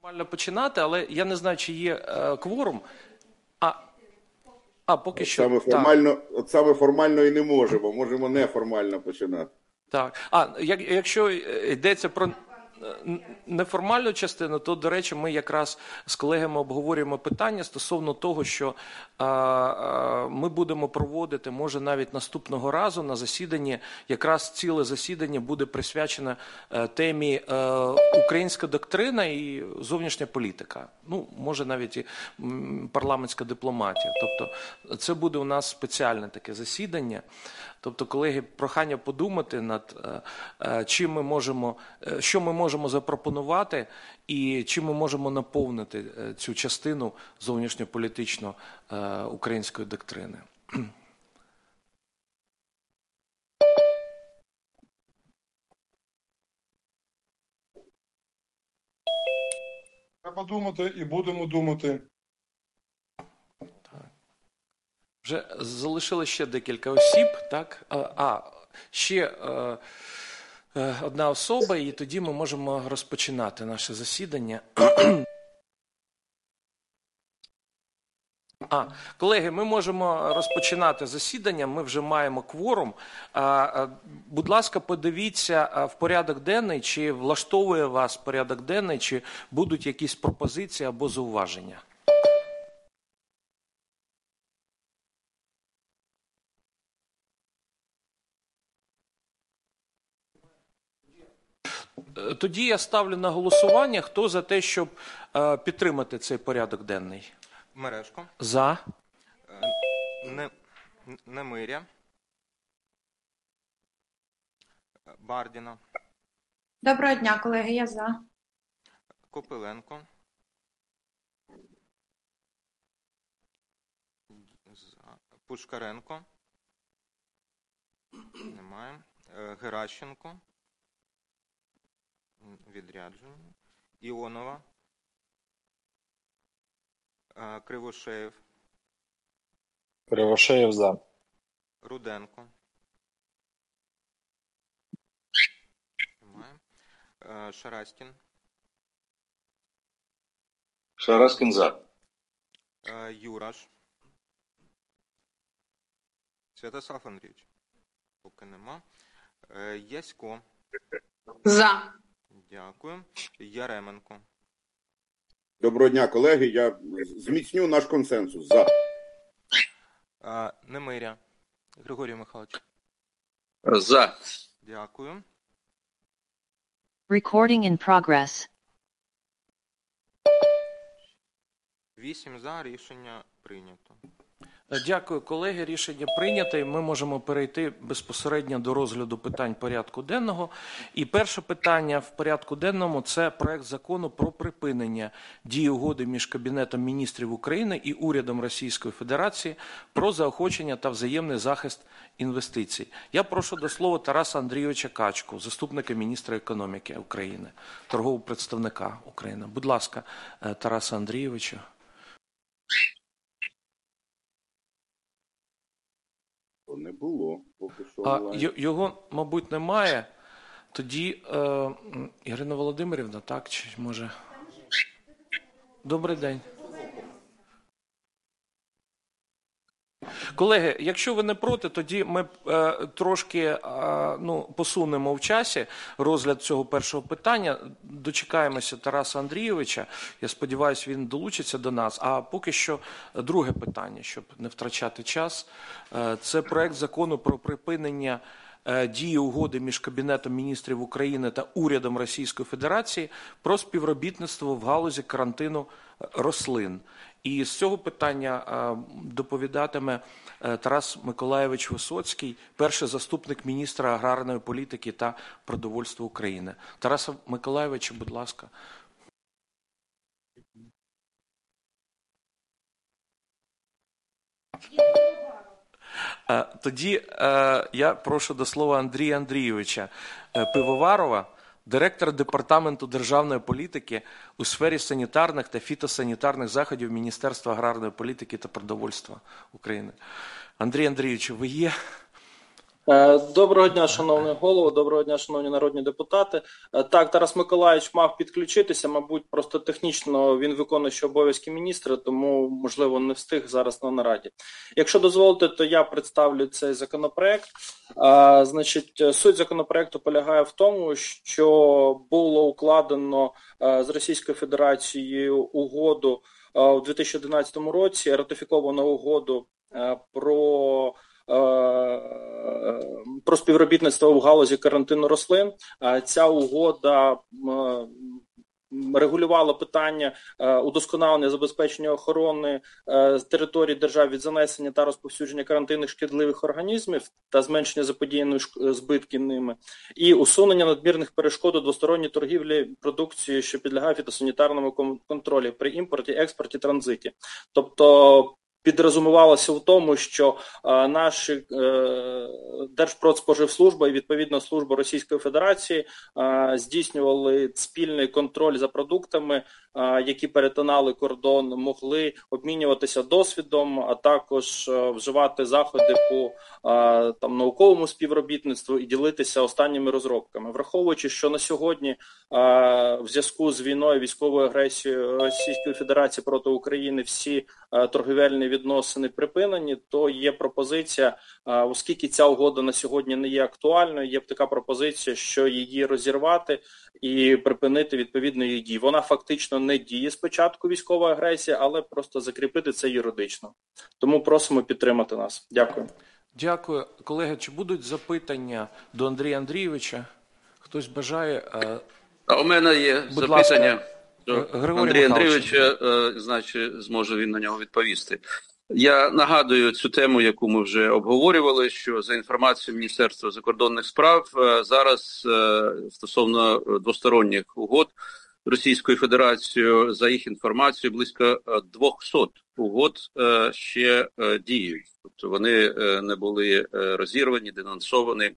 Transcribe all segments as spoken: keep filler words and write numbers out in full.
Нормально починати, але я не знаю, чи є е, кворум. А, а поки от що... Саме формально, от саме формально і не можемо, можемо неформально починати. Так. А, як, якщо йдеться про неформальну частину, то, до речі, ми якраз з колегами обговорюємо питання стосовно того, що а, а, ми будемо проводити, може навіть наступного разу на засіданні, якраз ціле засідання буде присвячене а, темі а, українська доктрина і зовнішня політика. Ну, може навіть і м, парламентська дипломатія. Тобто це буде у нас спеціальне таке засідання. Тобто, колеги, прохання подумати над е, чим ми можемо, що ми можемо запропонувати і чим ми можемо наповнити цю частину зовнішньополітично е, української доктрини. Треба думати і будемо думати. Вже залишилось ще декілька осіб, так? А, ще е, е, одна особа, і тоді ми можемо розпочинати наше засідання. А, колеги, ми можемо розпочинати засідання, ми вже маємо кворум. А, а, будь ласка, подивіться в порядок денний, чи влаштовує вас порядок денний, чи будуть якісь пропозиції або зауваження. Тоді я ставлю на голосування, хто за те, щоб е, підтримати цей порядок денний. Мережко. За. Не, Немиря. Бардіна. Доброго дня, колеги, я за. Копиленко. Пушкаренко. Немає. Геращенко. Відрядження. Іонова. Кривошеєв. Кривошеєв за. Руденко. Немає. Шараськін. Шараськін за. Юраш. Святослав Андрійович. Поки нема. Ясько. За. Дякую. Яременко. Доброго дня, колеги. Я зміцню наш консенсус. За. А, Немиря. Григорій Михайлович. За. Дякую. Recording in progress. Вісім за. Рішення прийнято. Дякую, колеги. Рішення прийнято. Ми можемо перейти безпосередньо до розгляду питань порядку денного. І перше питання в порядку денному – це проект закону про припинення дії угоди між Кабінетом міністрів України і урядом Російської Федерації про заохочення та взаємний захист інвестицій. Я прошу до слова Тараса Андрійовича Качку, заступника міністра економіки України, торгового представника України. Будь ласка, Тараса Андрійовича. Не було. Поки що А, його, мабуть, немає. Тоді е, Ірина Володимирівна, так? Чи може? Добрий день. Колеги, якщо ви не проти, тоді ми е, трошки е, ну, посунемо в часі розгляд цього першого питання. Дочекаємося Тараса Андрійовича. Я сподіваюся, він долучиться до нас. А поки що друге питання, щоб не втрачати час. Е, це проект закону про припинення е, дії угоди між Кабінетом міністрів України та урядом Російської Федерації про співробітництво в галузі карантину рослин. І з цього питання доповідатиме Тарас Миколайович Висоцький, перший заступник міністра аграрної політики та продовольства України. Тараса Миколайовича, будь ласка. Тоді я прошу до слова Андрія Андрійовича Пивоварова, директора Департаменту державної політики у сфері санітарних та фітосанітарних заходів Міністерства аграрної політики та продовольства України. Андрій Андрійович, ви є? Доброго дня, шановний голово, доброго дня, шановні народні депутати. Так, Тарас Миколаївич мав підключитися, мабуть, просто технічно він виконує ще обов'язки міністра, тому, можливо, не встиг зараз на нараді. Якщо дозволите, то я представлю цей законопроект. А, значить, суть законопроекту полягає в тому, що було укладено а, з Російською Федерацією угоду а, у дві тисячі одинадцятому році, ратифіковано угоду а, про про співробітництво в галузі карантину рослин. Ця угода регулювала питання удосконалення забезпечення охорони з території держав від занесення та розповсюдження карантинних шкідливих організмів та зменшення заподіяної збитків ними, і усунення надмірних перешкод у двосторонній торгівлі продукцією, що підлягає фітосанітарному контролю при імпорті, експорті, транзиті. Тобто підрозумувалося в тому, що а, наші е, Держпродспоживслужба і відповідно служба Російської Федерації а, здійснювали спільний контроль за продуктами, а, які перетинали кордон, могли обмінюватися досвідом, а також а, вживати заходи по а, там науковому співробітництву і ділитися останніми розробками. Враховуючи, що на сьогодні а, в зв'язку з війною, військовою агресією Російської Федерації проти України всі а, торгівельні відносини припинені, то є пропозиція, оскільки ця угода на сьогодні не є актуальною, є така пропозиція, що її розірвати і припинити відповідно її дії. Вона фактично не діє з початку військової агресії, але просто закріпити це юридично. Тому просимо підтримати нас. Дякую. Дякую. Колеги, чи будуть запитання до Андрія Андрійовича? Хтось бажає? А у мене є Будь запитання. Григорій Андрій Михайлович. Андрійович, значить, зможе він на нього відповісти. Я нагадую цю тему, яку ми вже обговорювали, що за інформацією Міністерства закордонних справ зараз стосовно двосторонніх угод Російською Федерацією, за їх інформацією, близько двохсот угод ще діють. Тобто вони не були розірвані, денонсовані.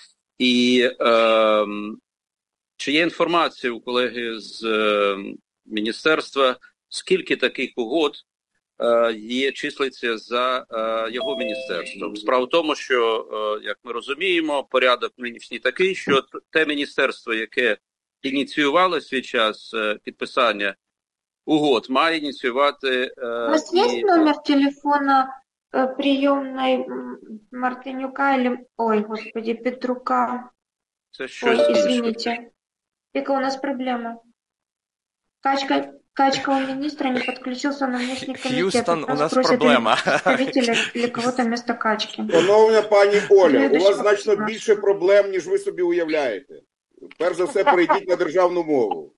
І е, чи є інформація у колеги з е, міністерства, скільки таких угод е, є, числиться за е, його міністерством? Справа в тому, що, е, як ми розуміємо, порядок нинішній такий, що те міністерство, яке ініціювало свій час е, підписання угод, має ініціювати... Е, У вас і... є номер телефона э, приемной Мартинюка или... Ой, господи, Петрука. Це щось Ой, інше. извините. Вика, у нас проблема. Качка, Качка у министра не подключился на внешний комитет. Хьюстон, у нас просят проблема. представителя для кого-то вместо Качки. Шановна пані Оля, у вас Следующий значно вопрос. більше проблем, ніж ви собі уявляєте. Перш за все, перейдіть на державну мову.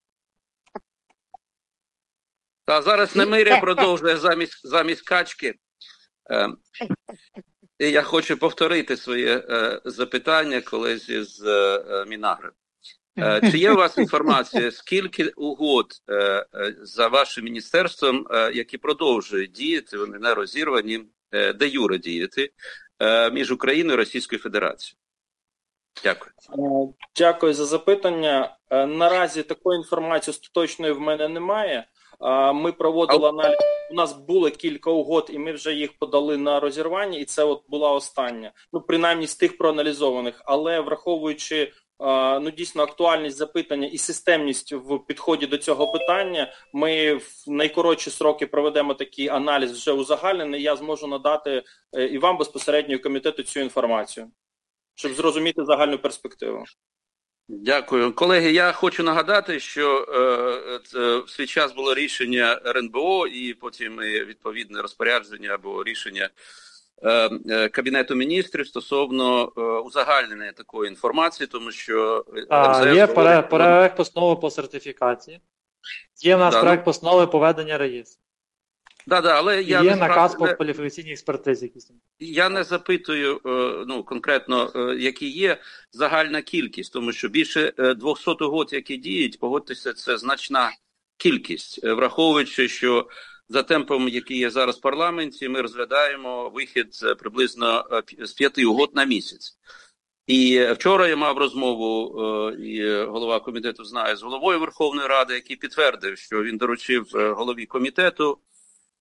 Та зараз Немиря продовжує замість, замість Качки. Е, і я хочу повторити своє е, запитання колезі з е, Мінагри. Е, чи є у вас інформація, скільки угод е, е, за вашим міністерством, е, які продовжують діяти, вони не розірвані, е, де юре діяти, е, між Україною і Російською Федерацією? Дякую. Дякую за запитання. Наразі такої інформації остаточної в мене немає. Ми проводили аналіз, у нас було кілька угод, і ми вже їх подали на розірвання, і це от була остання. Ну, принаймні з тих проаналізованих. Але враховуючи ну, дійсно актуальність запитання і системність в підході до цього питання, ми в найкоротші сроки проведемо такий аналіз вже узагальнений, я зможу надати і вам безпосередньо і комітету цю інформацію, щоб зрозуміти загальну перспективу. Дякую. Колеги, я хочу нагадати, що е, це, в свій час було рішення ер ен бе о і потім і відповідне розпорядження або рішення е, е, Кабінету міністрів стосовно е, узагальнення такої інформації, тому що... А, є проект, проект постанови по сертифікації, є в нас да, проект ну, постанови по веденню реєстру. Да, да, але я є не наказ справ... по кваліфікаційній експертизі. Я не запитую ну, конкретно, які є загальна кількість, тому що більше двохсот угод, які діють, погодьтеся, це значна кількість, враховуючи, що за темпом, який є зараз в парламенті, ми розглядаємо вихід приблизно з п'яти угод на місяць. І вчора я мав розмову, і голова комітету знає, з головою Верховної Ради, який підтвердив, що він доручив голові комітету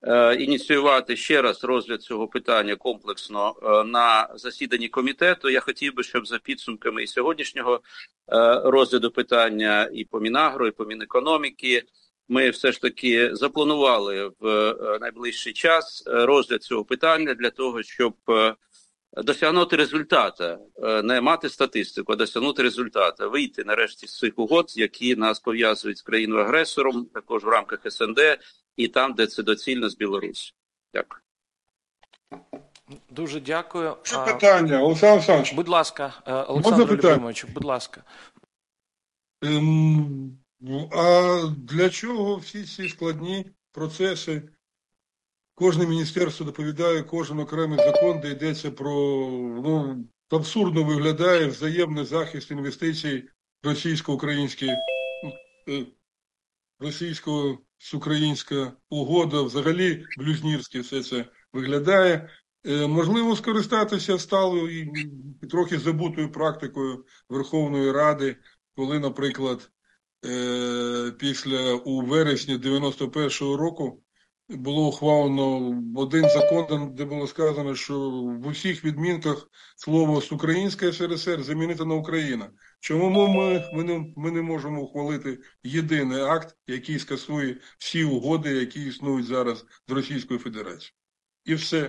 е, ініціювати ще раз розгляд цього питання комплексно е, на засіданні комітету. Я хотів би, щоб за підсумками і сьогоднішнього е, розгляду питання і по Мінагро, і по Мінекономіки ми все ж таки запланували в е, найближчий час розгляд цього питання для того, щоб е, досягнути результата, не мати статистику, а досягнути результата, вийти нарешті з цих угод, які нас пов'язують з країною-агресором, також в рамках ес ен де і там, де це доцільно, з Білорусі. Дякую. Дуже дякую. Що питання, Олександр Олександрович? Будь ласка, Олександр Любимович, будь ласка. Ем, а для чого всі ці складні процеси? Кожне міністерство доповідає кожен окремий закон, де йдеться про, ну, абсурдно виглядає взаємний захист інвестицій російсько-українські, російсько-українська угода, взагалі блюзнірське все це виглядає. Е, можливо, скористатися сталою і трохи забутою практикою Верховної Ради, коли, наприклад, е, після у вересні дев'яносто першого року було ухвалено один закон, де було сказано, що в усіх відмінках слово з Українська ес ер ес ер замінити на Україна. Чому ми, ми, не, ми не можемо ухвалити єдиний акт, який скасує всі угоди, які існують зараз з Російською Федерацією? І все.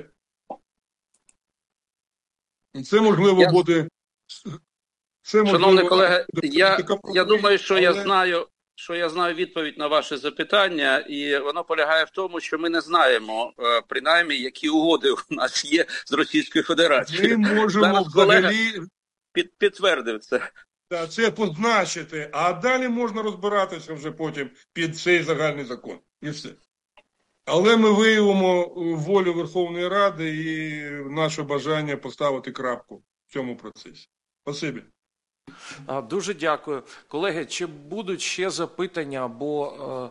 І це можливо я... буде... Це можливо... Шановний колега, я, я думаю, що але... я знаю... що я знаю відповідь на ваше запитання, і воно полягає в тому, що ми не знаємо, принаймні, які угоди у нас є з Російською Федерацією. Ми можемо Зараз взагалі під, підтвердив це. Так, це позначити, а далі можна розбиратися вже потім під цей загальний закон. І все. Але ми виявимо волю Верховної Ради і наше бажання поставити крапку в цьому процесі. Спасибі. Дуже дякую. Колеги, чи будуть ще запитання або,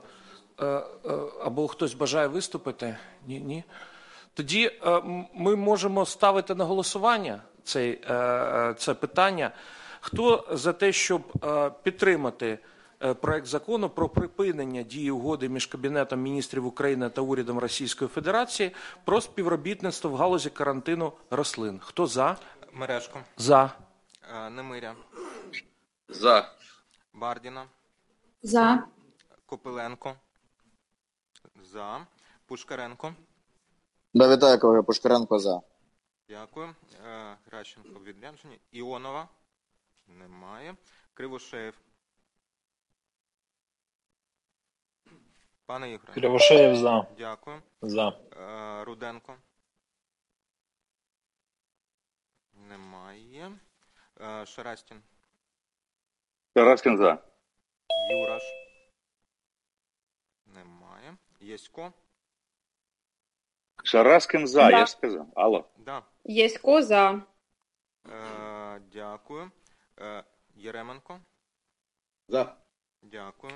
або хтось бажає виступити? Ні, ні. Тоді ми можемо ставити на голосування цей, це питання. Хто за те, щоб підтримати проект закону про припинення дії угоди між Кабінетом міністрів України та урядом Російської Федерації про співробітництво в галузі карантину рослин? Хто за? Мережко. За. Немиря. За. Бардіна. За. Копиленко. За. Пушкаренко. Да, вітаю, колеги. Пушкаренко за. Дякую. Гращенко в відрядженні. Іонова. Немає. Кривошеєв. Пане Ігоре. Кривошеєв за. Дякую. За. Руденко. Немає. Шарастін. Шараскін за. Юраш. Немає. Єсько. Шараскін за, Да. я ж сказав. Алло. Да. Єсько за. Е, дякую. Е, Єременко. За. Дякую.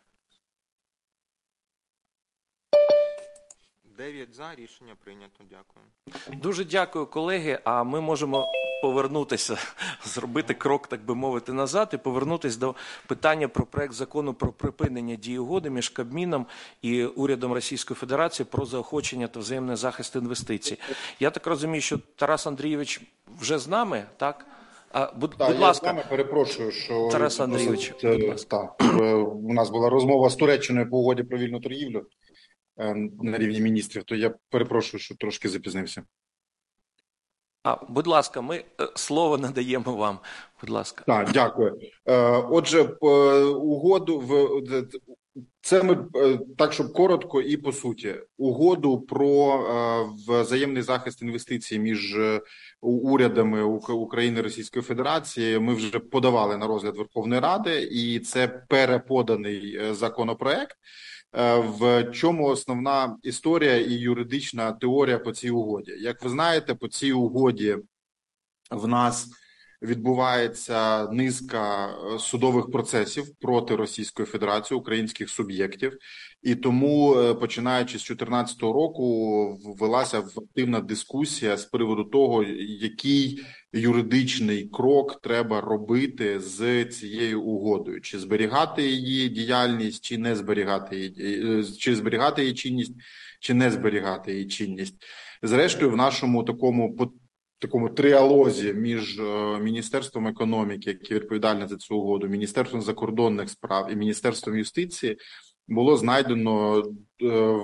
Дев'ять за. Рішення прийнято. Дякую. Дуже дякую, колеги. А ми можемо повернутися, зробити крок, так би мовити, назад і повернутися до питання про проект закону про припинення дії угоди між Кабміном і урядом Російської Федерації про заохочення та взаємний захист інвестицій. Я так розумію, що Тарас Андрійович вже з нами, так? А, будь, так, будь я ласка. з вами перепрошую, що Тарас Андрійович, досить, будь ласка. Так, у нас була розмова з Туреччиною по угоді про вільну торгівлю на рівні міністрів, то я перепрошую, що трошки запізнився. А, будь ласка, ми слово надаємо вам. Будь ласка. Так, дякую. Отже, угоду в це ми так, щоб коротко і по суті. Угоду про взаємний захист інвестицій між урядами України і Російської Федерації ми вже подавали на розгляд Верховної Ради, і це переподаний законопроект. В чому основна історія і юридична теорія по цій угоді? Як ви знаєте, по цій угоді в нас відбувається низка судових процесів проти Російської Федерації, українських суб'єктів. І тому, починаючи з дві тисячі чотирнадцятого року, велася активна дискусія з приводу того, який юридичний крок треба робити з цією угодою. Чи зберігати її діяльність, чи не зберігати її, чи зберігати її чинність, чи не зберігати її чинність. Зрештою, в нашому такому такому тріалозі між Міністерством економіки, яке відповідальне за цю угоду, Міністерством закордонних справ і Міністерством юстиції було знайдено е,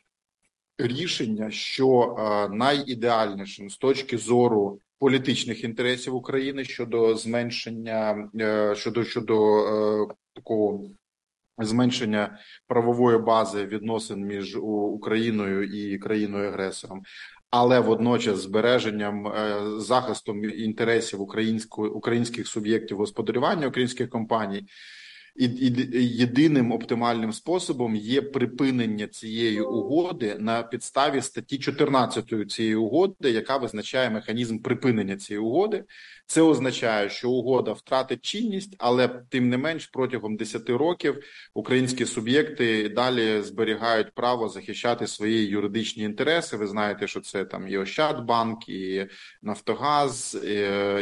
рішення, що е, найідеальнішим з точки зору політичних інтересів України щодо зменшення, е, щодо, щодо е, такого зменшення правової бази відносин між Україною і країною-агресором, але водночас збереженням, захистом інтересів української, українських суб'єктів господарювання, українських компаній. І, і єдиним оптимальним способом є припинення цієї угоди на підставі статті чотирнадцятої цієї угоди, яка визначає механізм припинення цієї угоди. Це означає, що угода втратить чинність, але тим не менш протягом десяти років українські суб'єкти далі зберігають право захищати свої юридичні інтереси. Ви знаєте, що це там і Ощадбанк, і Нафтогаз, і,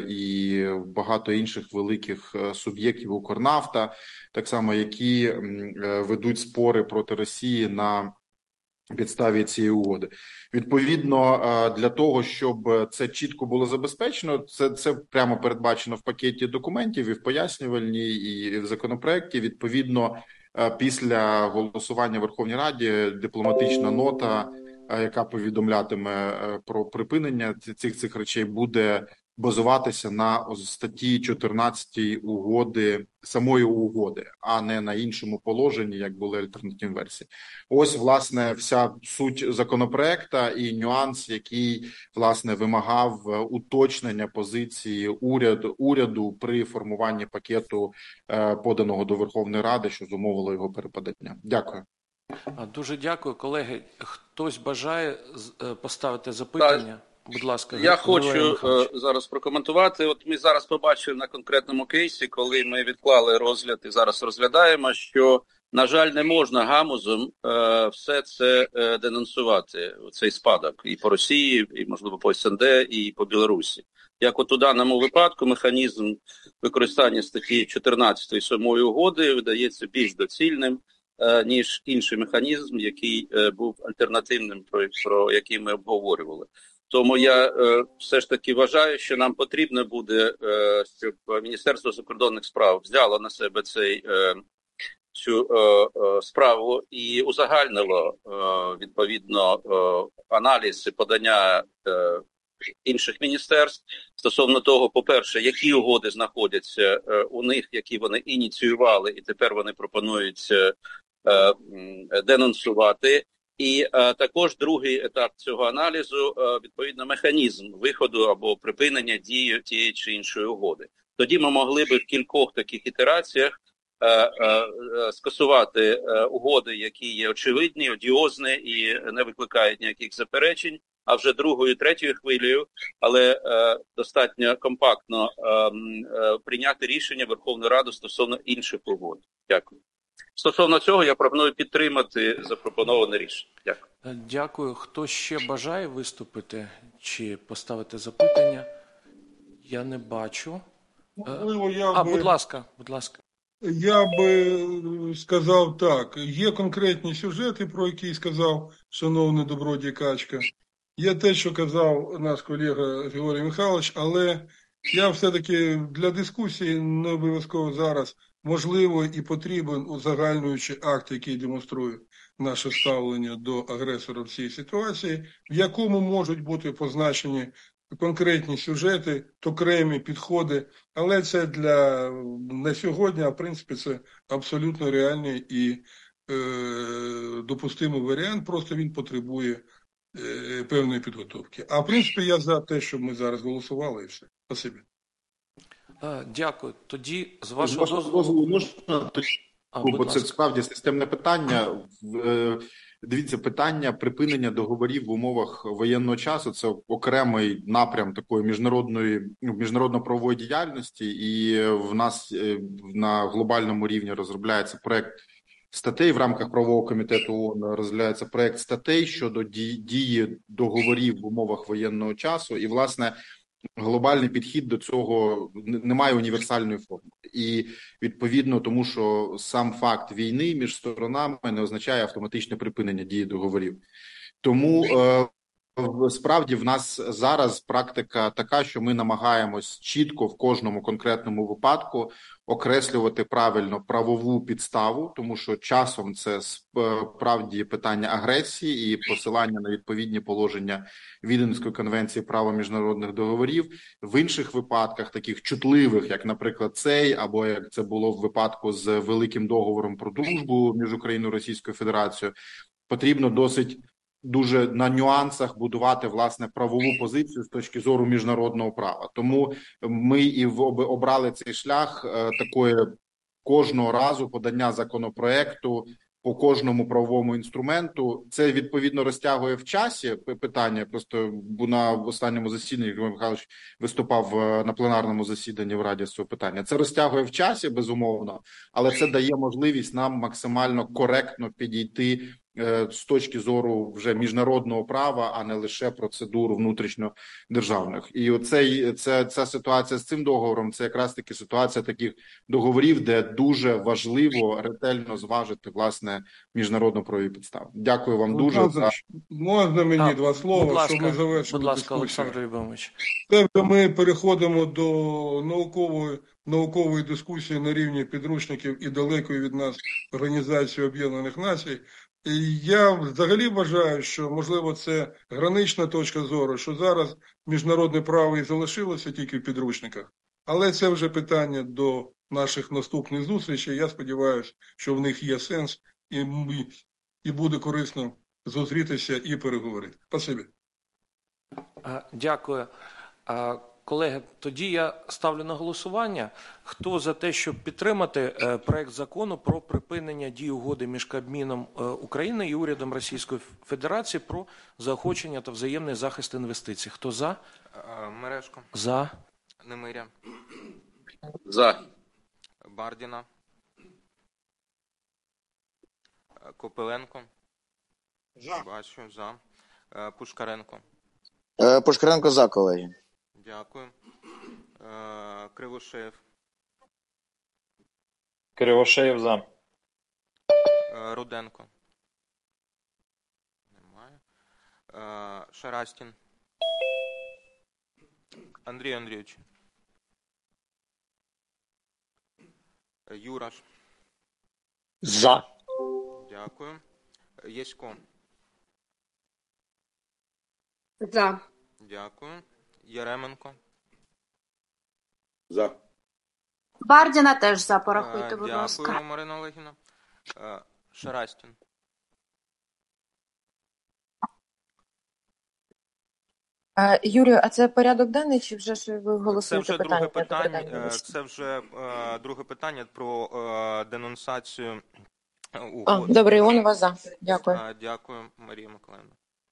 і багато інших великих суб'єктів, Укрнафта, так само, які ведуть спори проти Росії на підставі цієї угоди. Відповідно, для того, щоб це чітко було забезпечено, це, це прямо передбачено в пакеті документів і в пояснювальній, і в законопроекті. Відповідно, після голосування в Верховній Раді дипломатична нота, яка повідомлятиме про припинення цих цих речей, буде базуватися на статті чотирнадцятій угоди, самої угоди, а не на іншому положенні, як були альтернативні версії. Ось, власне, вся суть законопроекта і нюанс, який, власне, вимагав уточнення позиції уряду, уряду при формуванні пакету, е, поданого до Верховної Ради, що зумовило його перепадання. Дякую. Дуже дякую, колеги. Хтось бажає поставити запитання? Будь ласка, я хочу е, зараз прокоментувати. От ми зараз побачили на конкретному кейсі, коли ми відклали розгляд і зараз розглядаємо, що, на жаль, не можна гамузом е, все це е, денонсувати, цей спадок і по Росії, і, можливо, по ес ен де, і по Білорусі. Як от у даному випадку механізм використання статті чотирнадцятої самої угоди видається більш доцільним, е, ніж інший механізм, який е, був альтернативним, про, про який ми обговорювали. Тому я е, все ж таки вважаю, що нам потрібно буде, е, щоб Міністерство закордонних справ взяло на себе цей, е, цю е, е, справу і узагальнило е, відповідно е, аналіз і подання е, інших міністерств стосовно того, по-перше, які угоди знаходяться е, у них, які вони ініціювали, і тепер вони пропонують е, е, денонсувати. І е, також другий етап цього аналізу, е, відповідно, механізм виходу або припинення дії тієї чи іншої угоди. Тоді ми могли би в кількох таких ітераціях е, е, скасувати е, угоди, які є очевидні, одіозні і не викликають ніяких заперечень, а вже другою, третьою хвилею, але е, достатньо компактно е, е, прийняти рішення Верховної Ради стосовно інших угод. Дякую. Стосовно цього, я пропоную підтримати запропоноване рішення. Дякую. Дякую. Хто ще бажає виступити чи поставити запитання? Я не бачу. Можливо, я а, би... будь ласка, будь ласка. Я би сказав так. Є конкретні сюжети, про які сказав шановний Добродій Качка. Є те, що казав наш колега Григорій Михайлович, але я все-таки для дискусії не обов'язково зараз можливо і потрібен узагальнюючий акт, який демонструє наше ставлення до агресора в цій ситуації, в якому можуть бути позначені конкретні сюжети, окремі підходи, але це для на сьогодні, а в принципі це абсолютно реальний і е, допустимий варіант, просто він потребує е, певної підготовки. А в принципі я за те, щоб ми зараз голосували і все. Спасибі. Дякую. Тоді, з вашого дозволу... дозволу можна, а, бо це справді системне питання. Дивіться, питання припинення договорів в умовах воєнного часу – це окремий напрям такої міжнародної, міжнародно-правової діяльності, і в нас на глобальному рівні розробляється проект статей, в рамках правового комітету ООН розробляється проект статей щодо дії договорів в умовах воєнного часу, і, власне, глобальний підхід до цього не має універсальної форми. І, відповідно, тому що сам факт війни між сторонами не означає автоматичне припинення дії договорів. Тому е, справді в нас зараз практика така, що ми намагаємось чітко в кожному конкретному випадку окреслювати правильно правову підставу, тому що часом це справді питання агресії і посилання на відповідні положення Віденської конвенції права міжнародних договорів. В інших випадках, таких чутливих, як, наприклад, цей, або як це було в випадку з Великим договором про дружбу між Україною і Російською Федерацією, потрібно досить дуже на нюансах будувати, власне, правову позицію з точки зору міжнародного права. Тому ми і обрали цей шлях е, такої кожного разу подання законопроекту по кожному правовому інструменту. Це, відповідно, розтягує в часі питання. Просто на останньому засіданні Григорій Михайлович виступав на пленарному засіданні в Раді з цього питання. Це розтягує в часі, безумовно, але це дає можливість нам максимально коректно підійти з точки зору вже міжнародного права, а не лише процедур внутрішньодержавних. І оцей, це, ця ситуація з цим договором, це якраз таки ситуація таких договорів, де дуже важливо ретельно зважити, власне, міжнародно-правові підстави. Дякую вам дуже. Можна, за... можна мені а, два слова, будь ласка, щоб ми завершили будь ласка, дискусію? Олександр Любомирович. Тобто ми переходимо до наукової, наукової дискусії на рівні підручників і далекої від нас Організації Об'єднаних Націй. І я взагалі вважаю, що, можливо, це гранична точка зору, що зараз міжнародне право і залишилося тільки в підручниках. Але це вже питання до наших наступних зустрічей. Я сподіваюся, що в них є сенс і, і буде корисно зустрітися і переговорити. Спасибі. Дякую. Колеги, тоді я ставлю на голосування. Хто за те, щоб підтримати проект закону про припинення дії угоди між Кабміном України і урядом Російської Федерації про заохочення та взаємний захист інвестицій? Хто за? Мережко. За. Немиря. За. Бардіна. Копиленко. За. Бачу, за. Пушкаренко. Пушкаренко за, колеги. Дякую. Е, Кривошеєв. Кривошеєв за. Е, Руденко. Немає. Е, Шарастін. Андрій Андрійович. Е, Юраш. За. Дякую. Єсько. За. Дякую. Яременко. За. Бардіна теж за, порахуйте, будь Дякую, ласка. Дякую, Марина Олегівна. Шарастін. Юрію, а це порядок денний, чи вже ж ви Це голосуєте вже питання? друге питання, питання це вже е, друге питання про е, денонсацію угоди. А, добре, Іонова за. Дякую. Е, Дякую, Марія Миколаївна.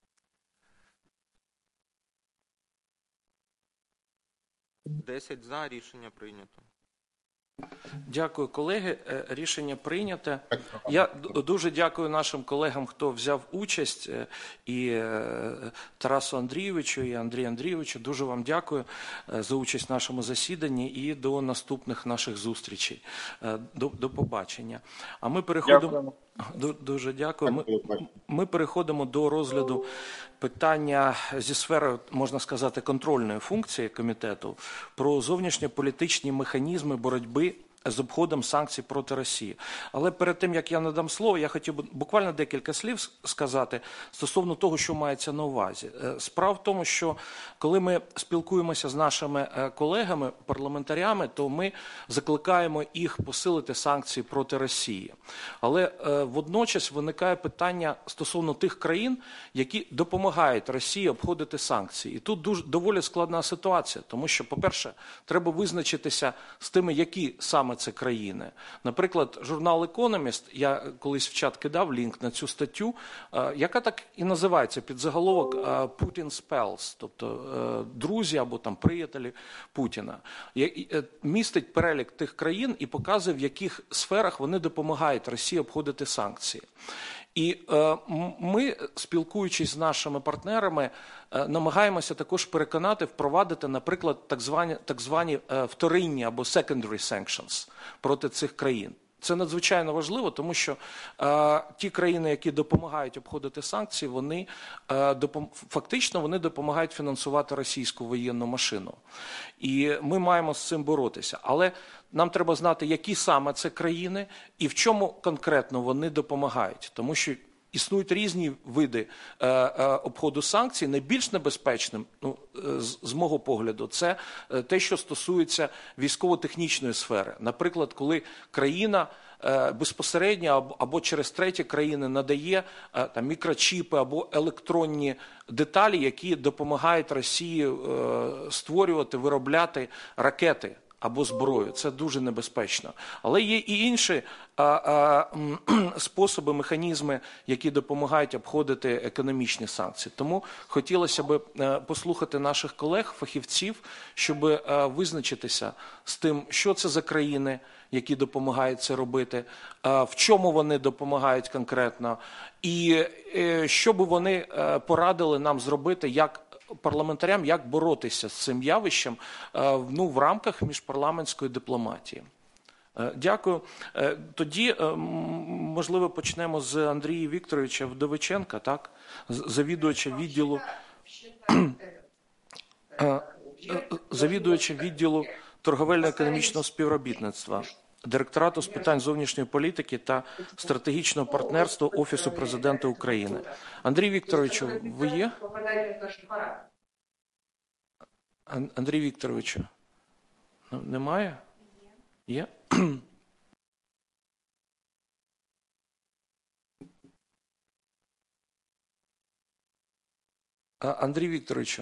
десять за, рішення прийнято. Дякую, колеги. Рішення прийняте. Я дуже дякую нашим колегам, хто взяв участь, і Тарасу Андрійовичу, і Андрію Андрійовичу. Дуже вам дякую за участь в нашому засіданні і до наступних наших зустрічей. До, до побачення. А ми переходимо... Дякую. Дуже дякую. Ми, ми переходимо до розгляду питання зі сфери, можна сказати, контрольної функції комітету про зовнішньополітичні механізми боротьби з обходом санкцій проти Росії. Але перед тим, як я надам слово, я хотів би буквально декілька слів сказати стосовно того, що мається на увазі. Справа в тому, що коли ми спілкуємося з нашими колегами, парламентарями, то ми закликаємо їх посилити санкції проти Росії. Але водночас виникає питання стосовно тих країн, які допомагають Росії обходити санкції. І тут дуже, доволі складна ситуація, тому що, по-перше, треба визначитися з тими, які саме саме це країни. Наприклад, журнал «Економіст», я колись в чат кидав лінк на цю статтю, яка так і називається під заголовок «Putin Spells», тобто друзі або там приятелі Путіна. Містить перелік тих країн і показує, в яких сферах вони допомагають Росії обходити санкції. І е, ми, спілкуючись з нашими партнерами, е, намагаємося також переконати, впровадити, наприклад, так звані, так звані е, вторинні або secondary sanctions проти цих країн. Це надзвичайно важливо, тому що е, ті країни, які допомагають обходити санкції, вони е, допом... фактично вони допомагають фінансувати російську воєнну машину. І ми маємо з цим боротися. Але нам треба знати, які саме це країни і в чому конкретно вони допомагають. Тому що існують різні види е, е, обходу санкцій. Найбільш небезпечним, ну, з, з мого погляду, це те, що стосується військово-технічної сфери. Наприклад, коли країна е, безпосередньо або, або через треті країни надає е, там, мікрочіпи або електронні деталі, які допомагають Росії е, створювати, виробляти ракети або зброю. Це дуже небезпечно. Але є і інші а, а, способи, механізми, які допомагають обходити економічні санкції. Тому хотілося б послухати наших колег, фахівців, щоб визначитися з тим, що це за країни, які допомагають це робити, в чому вони допомагають конкретно, і що би вони порадили нам зробити, як парламентарям, як боротися з цим явищем, ну, в рамках міжпарламентської дипломатії. Дякую. Тоді, можливо, почнемо з Андрія Вікторовича Вдовиченка, так? Завідувача відділу, завідувача відділу торговельно-економічного співробітництва, Директорату з питань зовнішньої політики та стратегічного партнерства Офісу Президента України. Андрій Вікторовичу, ви є? Андрій Вікторовичу, немає? Є? Андрій Вікторовичу,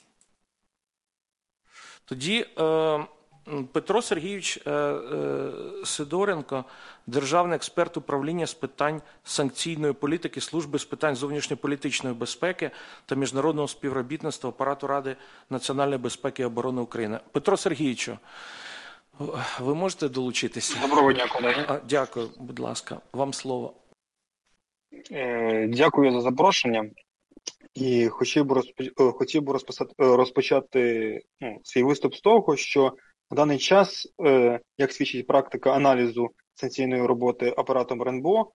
тоді е, Петро Сергійович е, е, Сидоренко, державний експерт управління з питань санкційної політики Служби з питань зовнішньополітичної безпеки та міжнародного співробітництва Апарату Ради національної безпеки і оборони України. Петро Сергійовичу, ви можете долучитися? Доброго дня, колеги. Дякую, будь ласка, вам слово. Дякую за запрошення. І хотів би, розпо... хотів би розписати... розпочати ну, свій виступ з того, що на даний час, як свідчить практика аналізу санкційної роботи апаратом РНБО,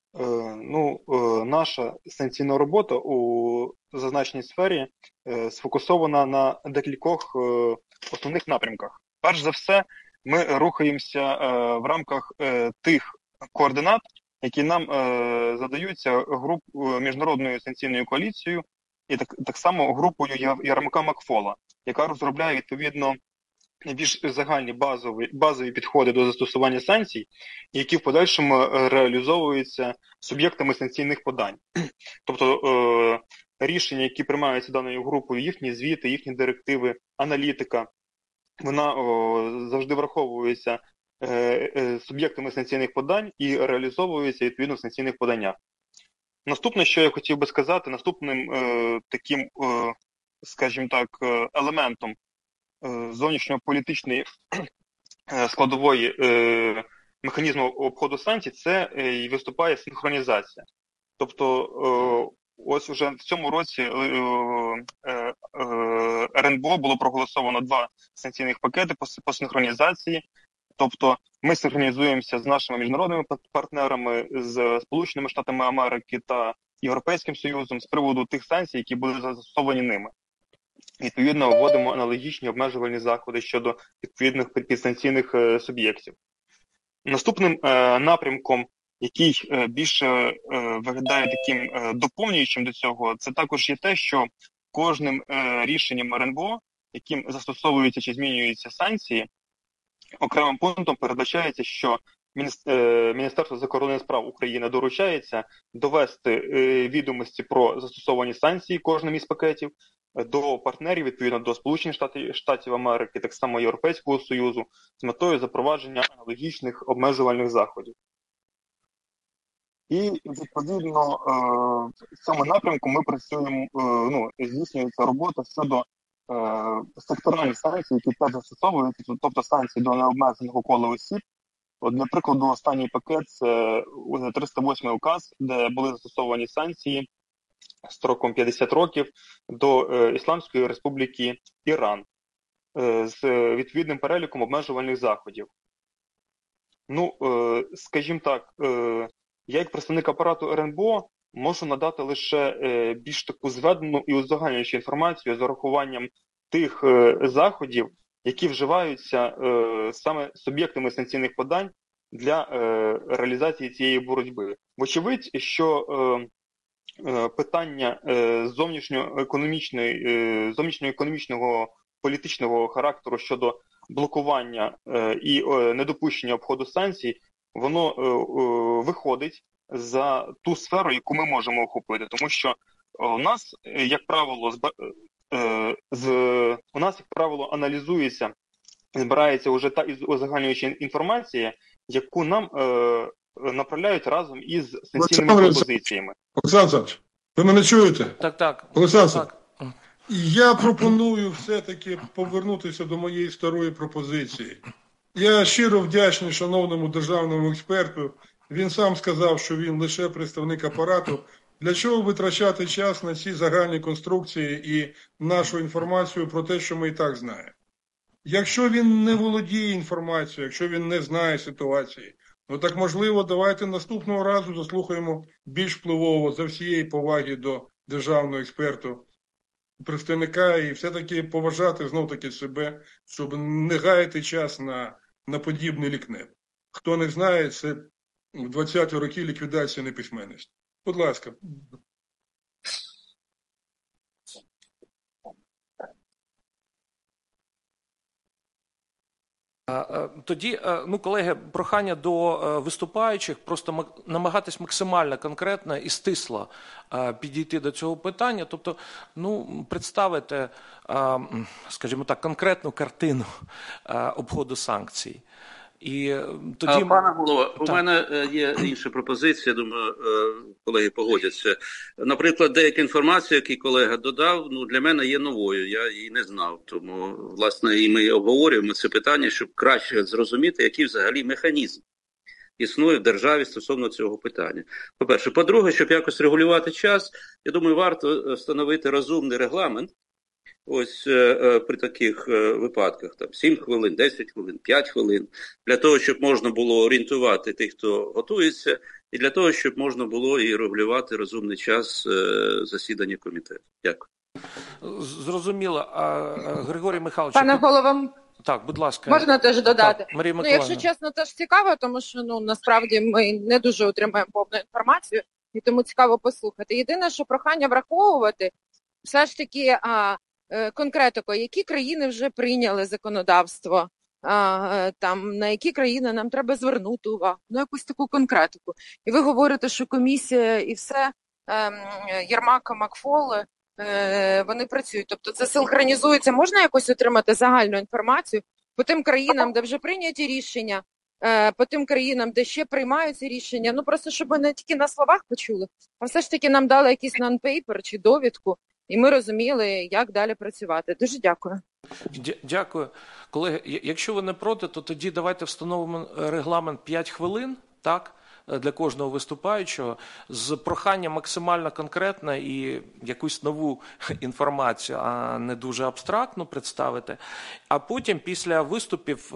ну, наша санкційна робота у зазначеній сфері сфокусована на декількох основних напрямках. Перш за все, ми рухаємося в рамках тих координат, які нам задаються груп міжнародною санкційною коаліцією і так, так само групою Ярмака Макфола, яка розробляє відповідно найбільш загальні базові, базові підходи до застосування санкцій, які в подальшому реалізовуються суб'єктами санкційних подань. Тобто е, рішення, які приймаються даною групою, їхні звіти, їхні директиви, аналітика, вона о, завжди враховується е, е, суб'єктами санкційних подань і реалізовується відповідно в санкційних поданнях. Наступне, що я хотів би сказати, наступним е, таким, е, скажімо так, елементом зовнішньополітичної складової е, механізму обходу санкцій, це і виступає синхронізація. Тобто е, ось уже в цьому році е, е, е, РНБО було проголосовано два санкційних пакети по, по синхронізації. Тобто ми синхронізуємося з нашими міжнародними партнерами, з Сполученими Штатами Америки та Європейським Союзом з приводу тих санкцій, які були застосовані ними. Відповідно, вводимо аналогічні обмежувальні заходи щодо відповідних підсанкційних е, суб'єктів. Наступним е, напрямком, який е, більше е, виглядає таким е, доповнюючим до цього, це також є те, що кожним е, рішенням РНБО, яким застосовуються чи змінюються санкції, окремим пунктом передбачається, що Міністерство закордонних справ України доручається довести е, відомості про застосовані санкції кожним із пакетів до партнерів, відповідно до Сполучених Штатів, Штатів Америки, так само Європейського Союзу, з метою запровадження аналогічних обмежувальних заходів. І, відповідно, в цьому напрямку ми працюємо, ну, здійснюється робота щодо секторальних санкцій, які теж застосовуються, тобто санкції до необмеженого кола осіб. От, для прикладу, останній пакет – це триста восьмий указ, де були застосовані санкції строком п'ятдесят років до Ісламської Республіки Іран з відповідним переліком обмежувальних заходів. Ну, скажімо так, я як представник апарату ер ен бе о можу надати лише більш таку зведену і узагальнюючу інформацію з урахуванням тих заходів, які вживаються саме суб'єктами санкційних подань для реалізації цієї боротьби. Вочевидь, що питання зовнішньоекономічної, зовнішньоекономічного політичного характеру щодо блокування і недопущення обходу санкцій, воно виходить за ту сферу, яку ми можемо охопити. Тому що у нас, як правило, з, з, у нас, як правило, аналізується, збирається вже та узагальнююча інформація, яку нам е, направляють разом із санкційними пропозиціями. Олександр Олександрович, ви мене чуєте? Так, так. Олександр, так. Я пропоную все-таки повернутися до моєї старої пропозиції. Я щиро вдячний шановному державному експерту. Він сам сказав, що він лише представник апарату. Для чого витрачати час на ці загальні конструкції і нашу інформацію про те, що ми і так знаємо? Якщо він не володіє інформацією, якщо він не знає ситуації, ну так можливо, давайте наступного разу заслухаємо більш впливового за всієї поваги до державного експерту, представника, і все-таки поважати знов-таки себе, щоб не гаяти час на, на подібний лікнеп. Хто не знає, це в двадцяті роки ліквідація неписьменності. Будь ласка. Тоді, ну, колеги, прохання до виступаючих просто намагатись максимально конкретно і стисло підійти до цього питання, тобто, ну, представити, скажімо так, конкретну картину обходу санкцій. І тоді... Пане голово, у мене є інша пропозиція, думаю, колеги погодяться. Наприклад, деяка інформація, яку колега додав, ну, для мене є новою, я її не знав. Тому, власне, і ми обговорюємо це питання, щоб краще зрозуміти, який взагалі механізм існує в державі стосовно цього питання. По-перше. По-друге, щоб якось регулювати час, я думаю, варто встановити розумний регламент. Ось е, при таких е, випадках, там сім хвилин, десять хвилин, п'ять хвилин, для того, щоб можна було орієнтувати тих, хто готується, і для того, щоб можна було і регулювати розумний час е, засідання комітету. Дякую. Зрозуміло. А, Григорій Михайлович... Пане голово, так, будь ласка. Можна теж додати? Так, Марія ну, якщо чесно, теж цікаво, тому що, ну, насправді ми не дуже отримаємо повну інформацію, і тому цікаво послухати. Єдине, що прохання враховувати, все ж таки, а, конкретико, які країни вже прийняли законодавство, а, там, на які країни нам треба звернути увагу, ну, якусь таку конкретику. І ви говорите, що комісія і все, е, Єрмака, Макфол, е, вони працюють. Тобто це синхронізується. Можна якось отримати загальну інформацію по тим країнам, де вже прийняті рішення, е, по тим країнам, де ще приймаються рішення, ну, просто щоб ми не тільки на словах почули, а все ж таки нам дали якийсь нон-пейпер чи довідку, і ми розуміли, як далі працювати. Дуже дякую. Дякую. Колеги, якщо ви не проти, то тоді давайте встановимо регламент п'ять хвилин, так, для кожного виступаючого, з проханням максимально конкретно і якусь нову інформацію, а не дуже абстрактну представити. А потім, після виступів,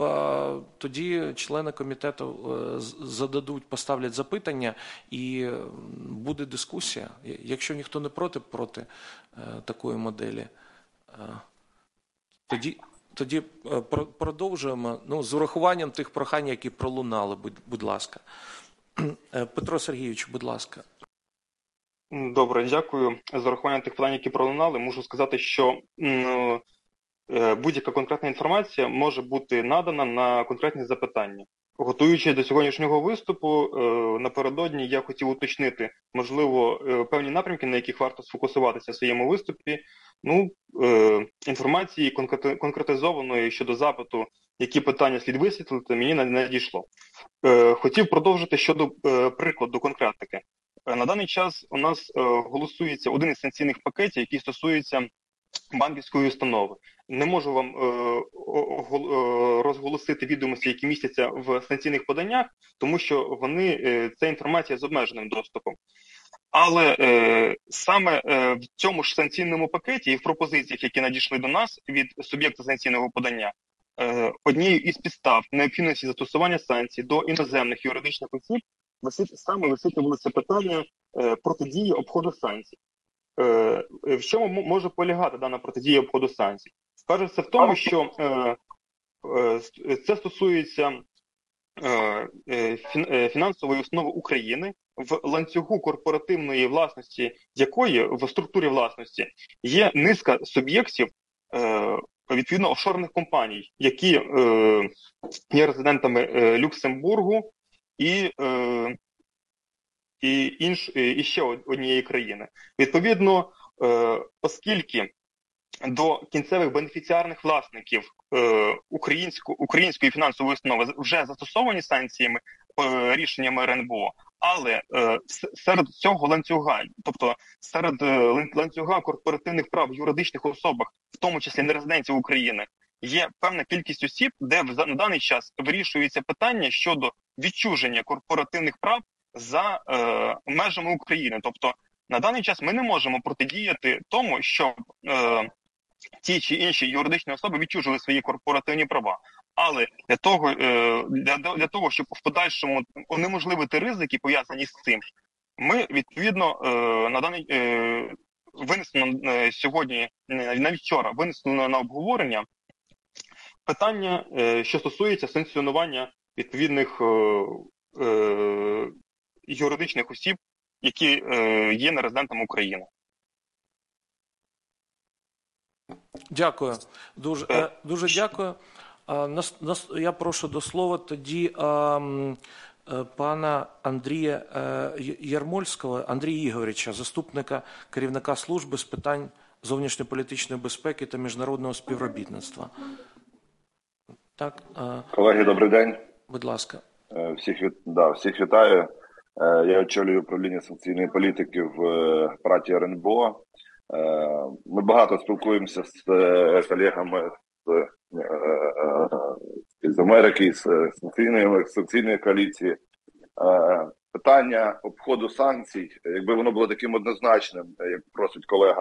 тоді члени комітету зададуть, поставлять запитання і буде дискусія. Якщо ніхто не проти, проти такої моделі, тоді, тоді продовжуємо, ну, з урахуванням тих прохань, які пролунали, будь, будь ласка. Петро Сергійович, будь ласка. Добре, дякую. З урахуванням тих питань, які пролунали, можу сказати, що будь-яка конкретна інформація може бути надана на конкретні запитання. готуючись до сьогоднішнього виступу, е, напередодні я хотів уточнити, можливо, е, певні напрямки, на яких варто сфокусуватися в своєму виступі. Ну, е, інформації конкрет- конкретизованої щодо запиту, які питання слід висвітлити, мені не надійшло. Е, хотів продовжити щодо е, прикладу конкретики. Е, на даний час у нас е, голосується один із санкційних пакетів, який стосується банківської установи. Не можу вам е, огол- е, розголосити відомості, які містяться в санкційних поданнях, тому що вони, е, це інформація з обмеженим доступом. Але е, саме е, в цьому ж санкційному пакеті і в пропозиціях, які надійшли до нас від суб'єкта санкційного подання, е, однією із підстав необхідності застосування санкцій до іноземних юридичних осіб висить, саме висвітлювалося питання е, протидії обходу санкцій. Е, в чому м- може полягати дана протидія обходу санкцій? Скажеться в тому, що е, е, це стосується е, е, фін- е, фінансової основи України, в ланцюгу корпоративної власності якої в структурі власності є низка суб'єктів, е, відповідно офшорних компаній, які е, є резидентами е, Люксембургу і е, і, інш, і ще однієї країни. Відповідно, е, оскільки до кінцевих бенефіціарних власників е, українсько, української фінансової установи вже застосовані санкціями, е, рішеннями РНБО, але е, серед цього ланцюга, тобто серед е, ланцюга корпоративних прав в юридичних особах, в тому числі нерезидентів України, є певна кількість осіб, де в, на даний час вирішується питання щодо відчуження корпоративних прав за е, межами України. Тобто на даний час ми не можемо протидіяти тому, щоб е, ті чи інші юридичні особи відчужили свої корпоративні права. Але для того, е, для, для того, щоб в подальшому унеможливити ризики, пов'язані з цим, ми, відповідно, е, на даний е, винесено е, сьогодні, навіть вчора, винесено на обговорення питання, е, що стосується санкціонування відповідних е, е, юридичних осіб, які е, є нерезидентами України. Дякую. Дуже, е, дуже дякую. А, нас, нас, я прошу до слова тоді а, м, е, пана Андрія е, Ярмольського, Андрія Ігоровича, заступника керівника служби з питань зовнішньополітичної безпеки та міжнародного співробітництва. Так, е, Колеги, добрий день. Будь ласка. Е, Всіх, віт- да, всіх вітаю. Е, Я очолюю управління санкційної політики в е, Праті РНБО. Е, Ми багато спілкуємося з е, колегами з, е, е, з Америки, з санкційної, санкційної коаліції. Е, Питання обходу санкцій, якби воно було таким однозначним, як просить колега,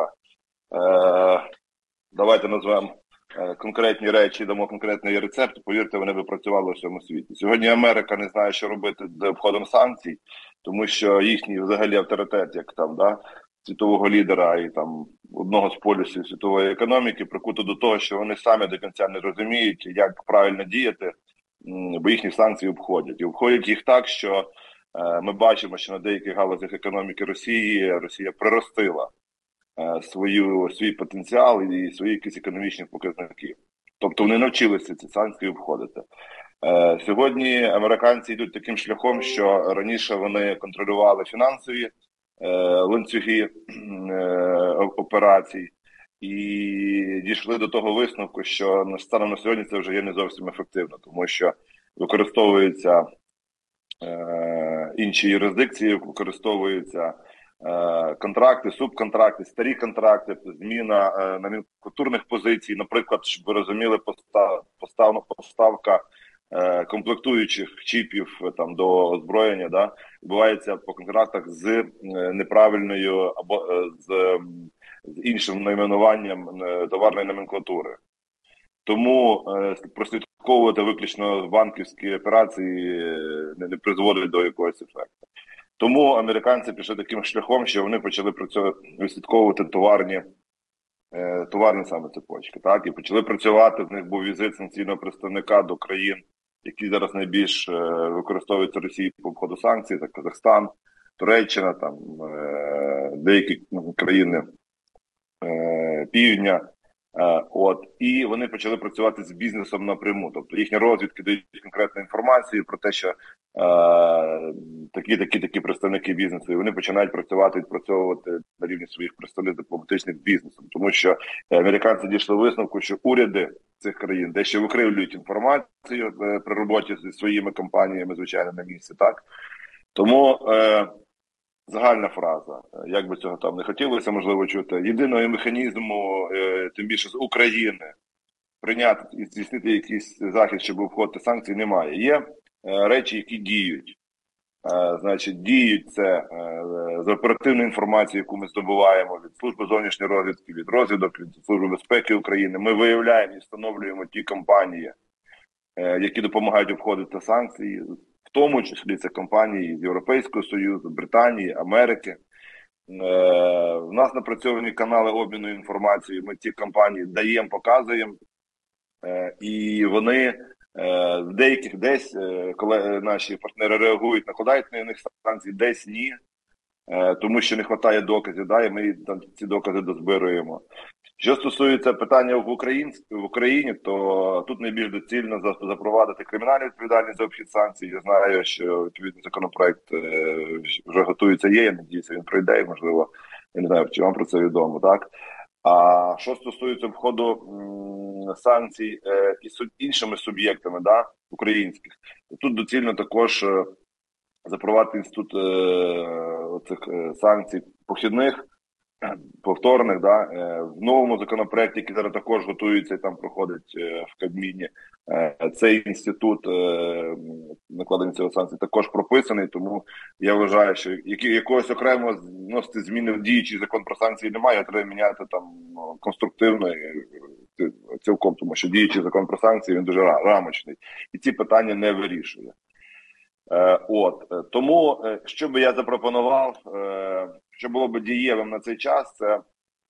е, давайте назвемо е, конкретні речі, дамо конкретний рецепт, повірте, вони би працювали у всьому світі. Сьогодні Америка не знає, що робити з обходом санкцій, тому що їхній взагалі авторитет, як там, да, світового лідера і там одного з полюсів світової економіки, прикуто до того, що вони самі до кінця не розуміють, як правильно діяти, м, бо їхні санкції обходять. І обходять їх так, що е, ми бачимо, що на деяких галузях економіки Росії Росія приростила е, свою, свій потенціал і свої якісь економічні показники. Тобто вони навчилися ці санкції обходити. Е, Сьогодні американці йдуть таким шляхом, що раніше вони контролювали фінансові е, ланцюги е, операцій і дійшли до того висновку, що на станом на сьогодні це вже є не зовсім ефективно, тому що використовуються е, інші юрисдикції, використовуються е, контракти, субконтракти, старі контракти, зміна е, номенклатурних позицій, наприклад, щоб ви розуміли, постав, постав, поставка е, комплектуючих чіпів е, там до озброєння, да, відбувається по контрактах з е, неправильною або е, з, е, з іншим найменуванням е, товарної номенклатури. Тому е, прослідковувати виключно банківські операції е, не, не призводить до якогось ефекту. Тому американці пішли таким шляхом, що вони почали працювати, відслідковувати товарні, е, товарні саме цепочки. Так? І почали працювати, в них був візит санкційного представника до країн, які зараз найбільш е, використовуються Росією по обходу санкцій, так Казахстан, Туреччина, там, е, деякі країни е, Півдня, От, і вони почали працювати з бізнесом напряму. Тобто їхні розвідки дають конкретну інформацію про те, що е, такі, такі, такі представники бізнесу, і вони починають працювати, відпрацьовувати на рівні своїх представників дипломатичних з бізнесом. Тому що американці дійшли висновку, що уряди цих країн дещо викривлюють інформацію е, при роботі зі своїми компаніями, звичайно, на місці, так? Тому е, загальна фраза, як би цього там не хотілося, можливо, чути, єдиного механізму, е, тим більше з України, прийняти і здійснити якийсь захід, щоб обходити санкції, немає. Є е, речі, які діють. Е, значить, діють це е, з оперативної інформації, яку ми здобуваємо від Служби зовнішньої розвідки, від розвідок, від Служби безпеки України. Ми виявляємо і встановлюємо ті компанії, е, які допомагають обходити санкції. В тому числі це компанії з Європейського Союзу, Британії, Америки. Е, в нас напрацьовані канали обміну інформацією, ми ці компанії даємо, показуємо. Е, і вони е, в деяких десь, е, коли наші партнери реагують, накладають на них санкції, десь ні. Е, тому що не вистачає доказів, да, і ми там ці докази дозбируємо. Що стосується питання в Україні, в Україні, то тут найбільш доцільно запровадити кримінальну відповідальність за обхід санкцій. Я знаю, що відповідний законопроект е, вже готується, є, я надіюся, він пройде, і, можливо, я не знаю, чи вам про це відомо, так? А що стосується входу м, санкцій е, і суб, іншими суб'єктами, да, українських, то тут доцільно також е, запровадити інститут е, цих е, санкцій похідних, повторних, да, в новому законопроекті, який зараз також готується і там проходить в Кабміні, цей інститут накладення цього санкцій також прописаний, тому я вважаю, що якогось окремого вносити зміни в діючий закон про санкції немає, треба міняти там конструктивно цілком, тому що діючий закон про санкції, він дуже рамочний, і ці питання не вирішує. От, тому, що би я запропонував, що було б дієвим на цей час, це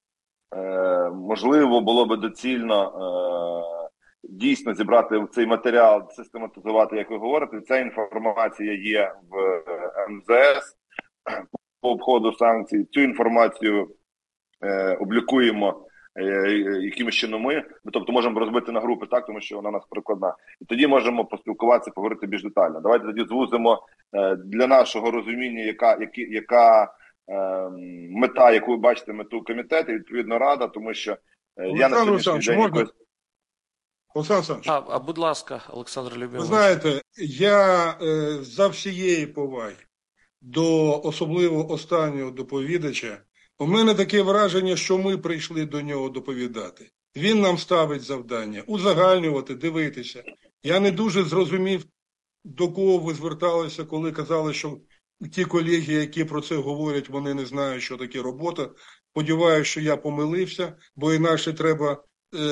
е, можливо було б доцільно е, дійсно зібрати цей матеріал, систематизувати, як ви говорите. Ця інформація є в ем зе ес по обходу санкцій. Цю інформацію е, облікуємо е, якимось чином ми, тобто можемо розбити на групи, так, тому що вона у нас прикладна. І тоді можемо поспілкуватися, поговорити більш детально. Давайте тоді звузимо е, для нашого розуміння, яка, які, яка мета, яку ви бачите, мету комітету, відповідно Рада, тому що Олександр я на сьогоднішній день... Можна? Якось... Олександр а, а, будь ласка, Олександр Любимович. Ви знаєте, я е, за всієї поваги до особливо останнього доповідача, у мене таке враження, що ми прийшли до нього доповідати. Він нам ставить завдання узагальнювати, дивитися. Я не дуже зрозумів, до кого ви зверталися, коли казали, що ті колеги, які про це говорять, вони не знають, що таке робота. Сподіваюся, що я помилився, бо інакше треба е-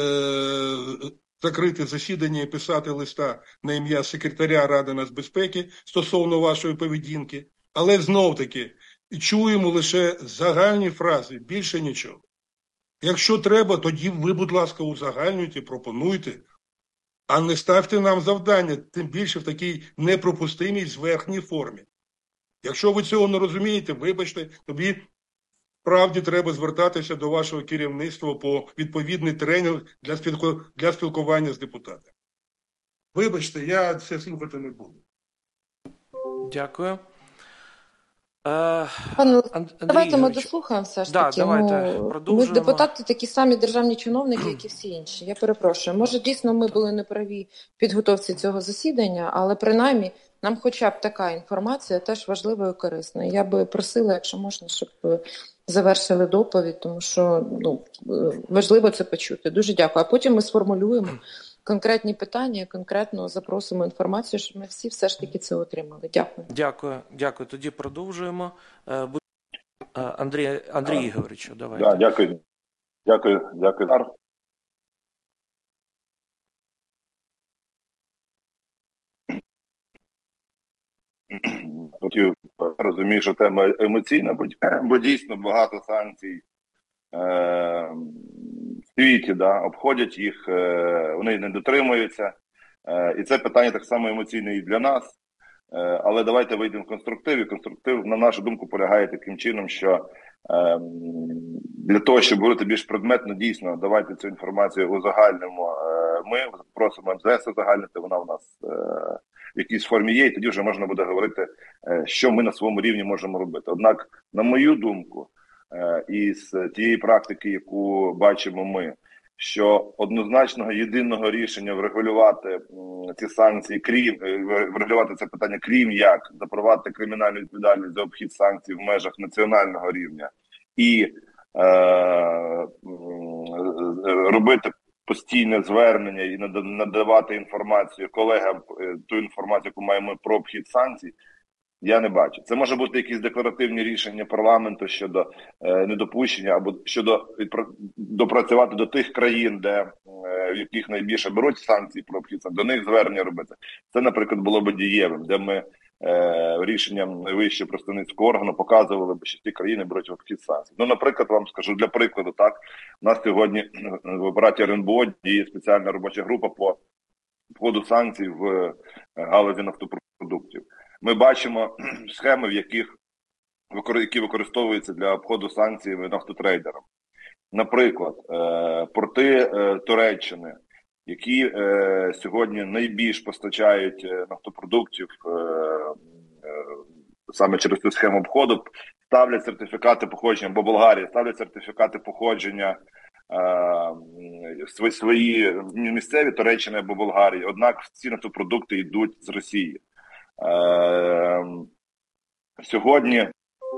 закрити засідання і писати листа на ім'я секретаря Ради нацбезпеки стосовно вашої поведінки. Але знов-таки чуємо лише загальні фрази, більше нічого. Якщо треба, тоді ви, будь ласка, узагальнюйте, пропонуйте, а не ставте нам завдання, тим більше в такій непропустимій зверхній формі. Якщо ви цього не розумієте, вибачте, тобі справді треба звертатися до вашого керівництва по відповідний тренінг для, спілку... для спілкування з депутатами. Вибачте, я це слухати не буду. Дякую. Пане, Андрій давайте ми Ігорович. дослухаємо все ж Да, таки. давайте Ну, продовжуємо. ми депутати такі самі державні чиновники, як і всі інші. Я перепрошую. Може, дійсно ми були неправі в підготовці цього засідання, але принаймні нам хоча б така інформація теж важлива і корисна. Я би просила, якщо можна, щоб завершили доповідь, тому що ну, важливо це почути. Дуже дякую. А потім ми сформулюємо конкретні питання, конкретно запросимо інформацію, щоб ми всі все ж таки це отримали. Дякую. Дякую. Дякую. Тоді продовжуємо. Андрій, Андрій Ігорович, давайте. Да, дякую. Дякую. Дякую. Хотів розумію, що тема емоційна, бо, бо дійсно багато санкцій е, в світі, да, обходять їх, е, вони не дотримуються. Е, і це питання так само емоційне і для нас. Е, але давайте вийдемо в конструктив. І конструктив, на нашу думку, полягає таким чином, що Для того, щоб говорити більш предметно, дійсно, давайте цю інформацію узагальнимо. Ми просимо ем зе ес узагальнити, вона у нас в якійсь формі є, і тоді вже можна буде говорити, що ми на своєму рівні можемо робити. Однак, на мою думку, із тієї практики, яку бачимо ми, що однозначного єдиного рішення врегулювати ці санкції, крім врегулювати це питання, крім як запровадити кримінальну відповідальність за обхід санкцій в межах національного рівня і е, робити постійне звернення і надавати інформацію колегам, ту інформацію, яку маємо про обхід санкцій, я не бачу. Це може бути якісь декларативні рішення парламенту щодо е, недопущення або щодо відпра... допрацювати до тих країн, де е, в яких найбільше беруть санкції про обхід санкцій, до них звернення робити. Це, наприклад, було б дієвим, де ми е, рішенням найвищого представницького органу показували б, що ті країни беруть обхід санкцій. Ну, наприклад, вам скажу для прикладу, так, у нас сьогодні в апараті ар ен бе о діє спеціальна робоча група по входу санкцій в галузі нафтопродуктів. Ми бачимо схеми, в яких які використовуються для обходу санкцій нафтотрейдерам. Наприклад, порти Туреччини, які сьогодні найбільш постачають нафтопродуктів саме через цю схему обходу, ставлять сертифікати походження, або Болгарія ставлять сертифікати походження свої, свої місцеві Туреччини або Болгарії, однак ці нафтопродукти йдуть з Росії. Е, сьогодні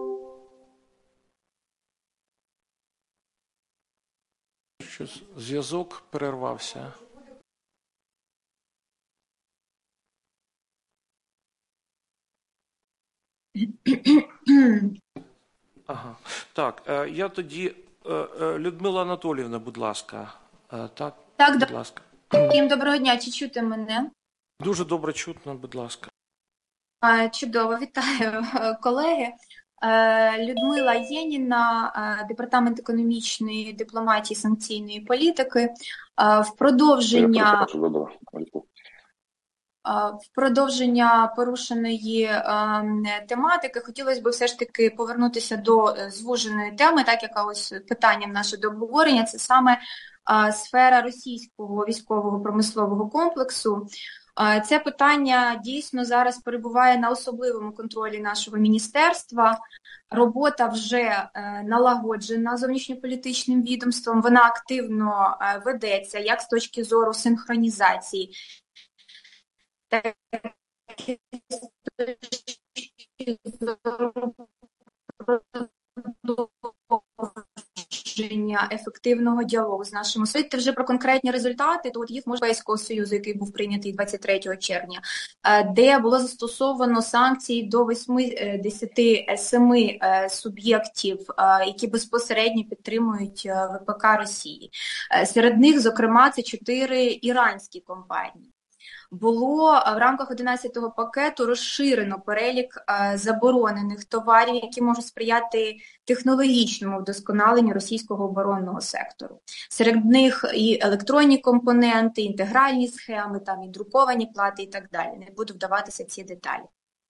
Щось зв'язок перервався. Ага. Так, е, я тоді е, е, Людмила Анатоліївна, будь ласка. Е, так, так, будь ласка. Всім доброго дня. Чи чути мене? Дуже добре чутно, будь ласка. Чудово, вітаю, колеги. Людмила Єніна, Департамент економічної дипломатії, санкційної політики. В продовження, в продовження порушеної тематики хотілося б все ж таки повернутися до звуженої теми, так яка ось питанням наше до обговорення, це саме сфера російського військового промислового комплексу. Це питання дійсно зараз перебуває на особливому контролі нашого міністерства. Робота вже налагоджена зовнішньополітичним відомством, вона активно ведеться як з точки зору синхронізації, так і з точки зору ефективного діалогу з нашими суддями. Вже про конкретні результати, то от їх Європейського Союзу, який був прийнятий двадцять третього червня, де було застосовано санкції до вісімдесят сім суб'єктів, які безпосередньо підтримують ве пе ка Росії. Серед них, зокрема, це чотири іранські компанії. Було в рамках одинадцятого пакету розширено перелік заборонених товарів, які можуть сприяти технологічному вдосконаленню російського оборонного сектору. Серед них і електронні компоненти, інтегральні схеми, там і друковані плати і так далі. Не буду вдаватися в ці деталі.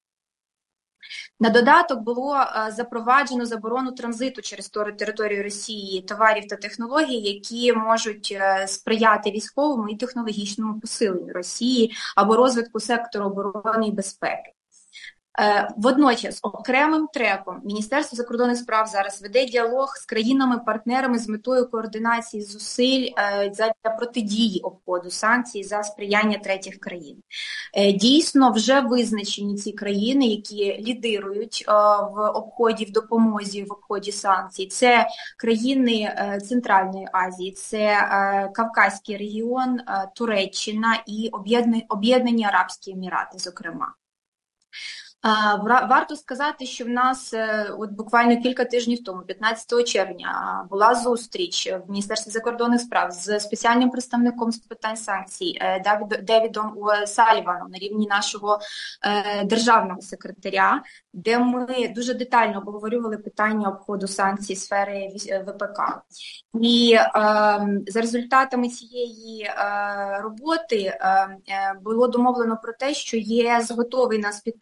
На додаток було запроваджено заборону транзиту через територію Росії товарів та технологій, які можуть сприяти військовому і технологічному посиленню Росії або розвитку сектору оборони і безпеки. Водночас, окремим треком Міністерство закордонних справ зараз веде діалог з країнами-партнерами з метою координації зусиль для протидії обходу санкцій за сприяння третіх країн. Дійсно, вже визначені ці країни, які лідирують в обході, в допомозі, в обході санкцій. Це країни Центральної Азії, це Кавказький регіон, Туреччина і Об'єднані Арабські Емірати, зокрема. Варто сказати, що в нас от буквально кілька тижнів тому, п'ятнадцятого червня, була зустріч в Міністерстві закордонних справ з спеціальним представником з питань санкцій Девідом Саліваном на рівні нашого державного секретаря, де ми дуже детально обговорювали питання обходу санкцій сфери ве пе ка. І е, за результатами цієї е, роботи е, було домовлено про те, що ЄС готовий нас підтримати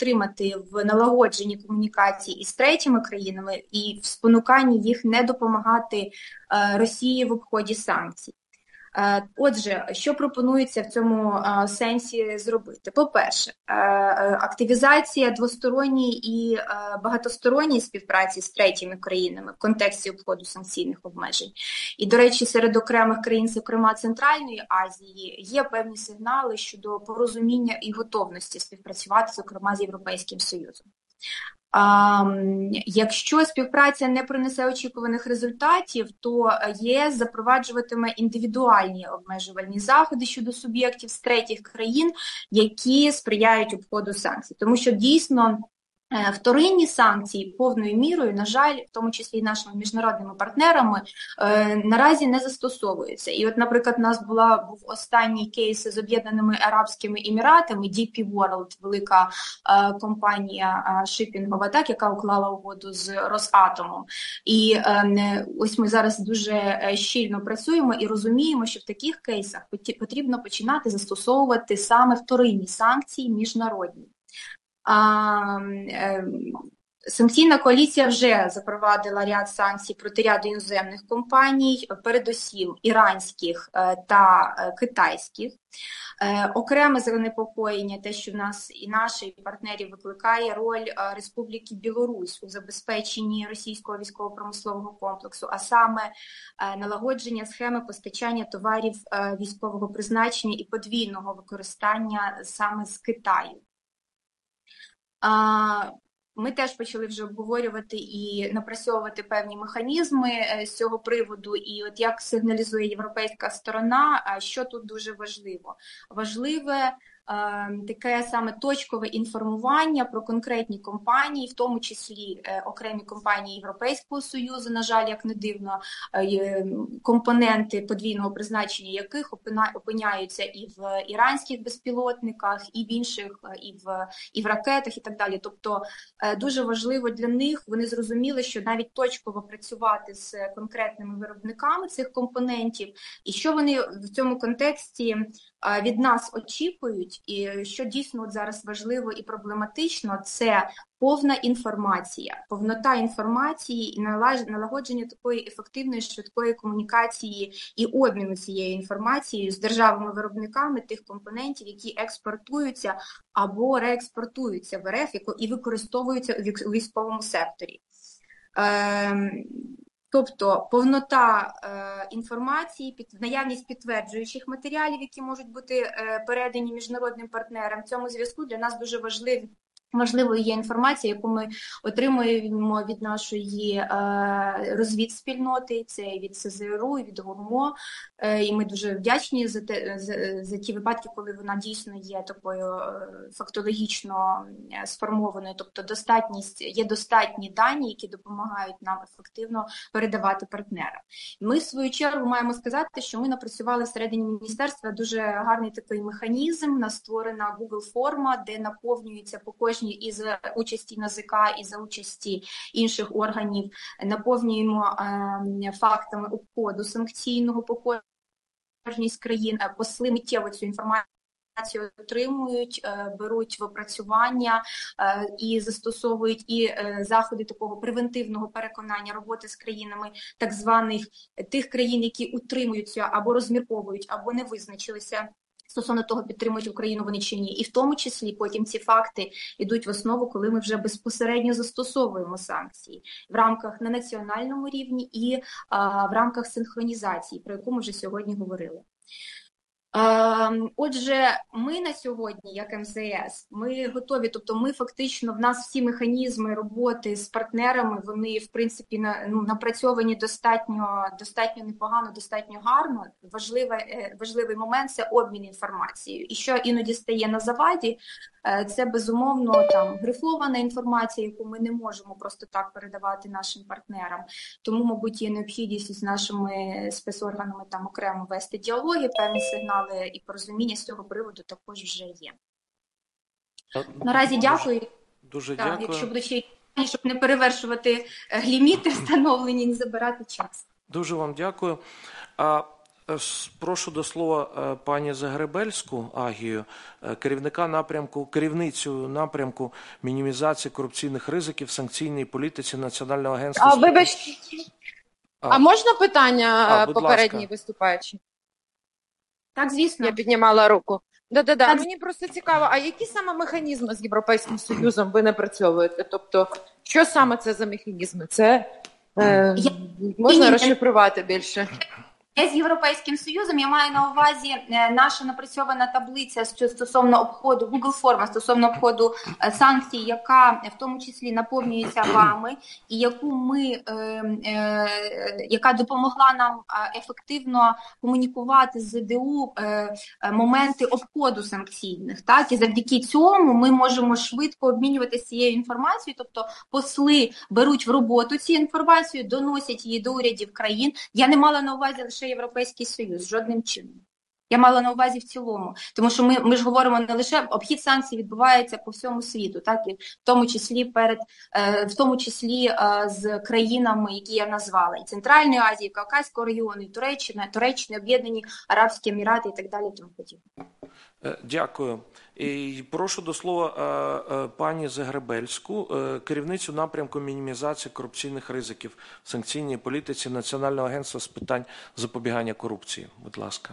допомагати в налагодженні комунікації із третіми країнами і в спонуканні їх не допомагати Росії в обході санкцій. Отже, що пропонується в цьому сенсі зробити? По-перше, активізація двосторонньої і багатосторонньої співпраці з третіми країнами в контексті обходу санкційних обмежень. І, до речі, серед окремих країн, зокрема Центральної Азії, є певні сигнали щодо порозуміння і готовності співпрацювати, зокрема, з Європейським Союзом. А, якщо співпраця не принесе очікуваних результатів, то ЄС запроваджуватиме індивідуальні обмежувальні заходи щодо суб'єктів з третіх країн, які сприяють обходу санкцій. Тому що дійсно вторинні санкції повною мірою, на жаль, в тому числі і нашими міжнародними партнерами, е, наразі не застосовуються. І от, наприклад, у нас була, був останній кейс з Об'єднаними Арабськими Еміратами, ді пі World, велика е, компанія е, шипінгова, так, яка уклала угоду з Росатомом. І е, ось ми зараз дуже щільно працюємо і розуміємо, що в таких кейсах потрібно починати застосовувати саме вторинні санкції міжнародні. А, е, санкційна коаліція вже запровадила ряд санкцій проти ряду іноземних компаній, передусім іранських е, та е, китайських. Е, окреме занепокоєння, те, що в нас і наші партнерів викликає роль е, Республіки Білорусь у забезпеченні російського військово-промислового комплексу, а саме е, налагодження схеми постачання товарів е, військового призначення і подвійного використання саме з Китаю. Ми теж почали вже обговорювати і напрацьовувати певні механізми з цього приводу, і от як сигналізує європейська сторона, що тут дуже важливо. Важливе таке саме точкове інформування про конкретні компанії, в тому числі окремі компанії Європейського Союзу, на жаль, як не дивно, компоненти подвійного призначення яких опиняються і в іранських безпілотниках, і в інших, і в, і в ракетах, і так далі. Тобто дуже важливо для них, вони зрозуміли, що навіть точково працювати з конкретними виробниками цих компонентів, і що вони в цьому контексті від нас очікують, і що дійсно от зараз важливо і проблематично, це повна інформація, повнота інформації і налагодження такої ефективної, швидкої комунікації і обміну цією інформацією з державами-виробниками тих компонентів, які експортуються або реекспортуються в РФ і використовуються у військовому секторі. Тобто повнота е, інформації, під, наявність підтверджуючих матеріалів, які можуть бути е, передані міжнародним партнерам. В цьому зв'язку для нас дуже важливі Важливою є інформація, яку ми отримуємо від нашої е, розвідспільноти, це від ес зе ер у, і від ГУРМО, е, і ми дуже вдячні за, те, за, за ті випадки, коли вона дійсно є такою фактологічно сформованою, тобто достатність, є достатні дані, які допомагають нам ефективно передавати партнерам. Ми, в свою чергу, маємо сказати, що ми напрацювали всередині міністерства дуже гарний такий механізм, у нас створена Google форма, де наповнюється по кожній і за участі НАЗК, і за участі інших органів, наповнюємо е, фактами обходу санкційного по кожній з країн, посли миттєво цю інформацію отримують, беруть в опрацювання і застосовують і заходи такого превентивного переконання роботи з країнами так званих тих країн, які утримуються або розмірковують, або не визначилися стосовно того, підтримують Україну вони чи ні. І в тому числі потім ці факти йдуть в основу, коли ми вже безпосередньо застосовуємо санкції в рамках на національному рівні і а, в рамках синхронізації, про яку ми вже сьогодні говорили. Отже, ми на сьогодні, як ем зе ес, ми готові, тобто ми фактично, в нас всі механізми роботи з партнерами, вони, в принципі, на, ну, напрацьовані достатньо, достатньо непогано, достатньо гарно. Важливий, важливий момент – це обмін інформацією. І що іноді стає на заваді, це, безумовно, там грифована інформація, яку ми не можемо просто так передавати нашим партнерам. Тому, мабуть, є необхідність з нашими спецорганами там окремо вести діалоги, певні сигнали і порозуміння з цього приводу також вже є. Наразі дякую. Дуже так, дякую. Якщо будуть ще, щоб не перевершувати ліміти встановлені, не забирати час. Дуже вам дякую. А, Прошу до слова пані Загребельську Агію, керівника напрямку, керівницю напрямку мінімізації корупційних ризиків в санкційній політиці Національного агентства. А, вибачте, а, а можна питання а, попередній виступаючій? Так, звісно. Я піднімала руку. Да-да-да, так. Мені просто цікаво, а які саме механізми з Європейським Союзом ви напрацьовуєте? Тобто, що саме це за механізми? Це е, я... можна розшифрувати більше? Я з Європейським Союзом, я маю на увазі наша напрацьована таблиця стосовно обходу, Google форма стосовно обходу санкцій, яка в тому числі наповнюється вами, і яку ми, е, е, яка допомогла нам ефективно комунікувати з ЗДУ е, моменти обходу санкційних. Так? І завдяки цьому ми можемо швидко обмінюватися цією інформацією, тобто посли беруть в роботу цю інформацію, доносять її до урядів країн. Я не мала на увазі лише Європейський Союз, жодним чином. Я мала на увазі в цілому, тому що ми, ми ж говоримо не лише, обхід санкцій відбувається по всьому світу, так, і в тому числі перед, е, в тому числі е, з країнами, які я назвала, і Центральної Азії, і Кавказького регіону, і Туреччина, Туреччина, Об'єднані Арабські Емірати і так далі, тому подібне. Дякую. І прошу до слова пані Загребельську, керівницю напрямку мінімізації корупційних ризиків в санкційній політиці Національного агентства з питань запобігання корупції. Будь ласка.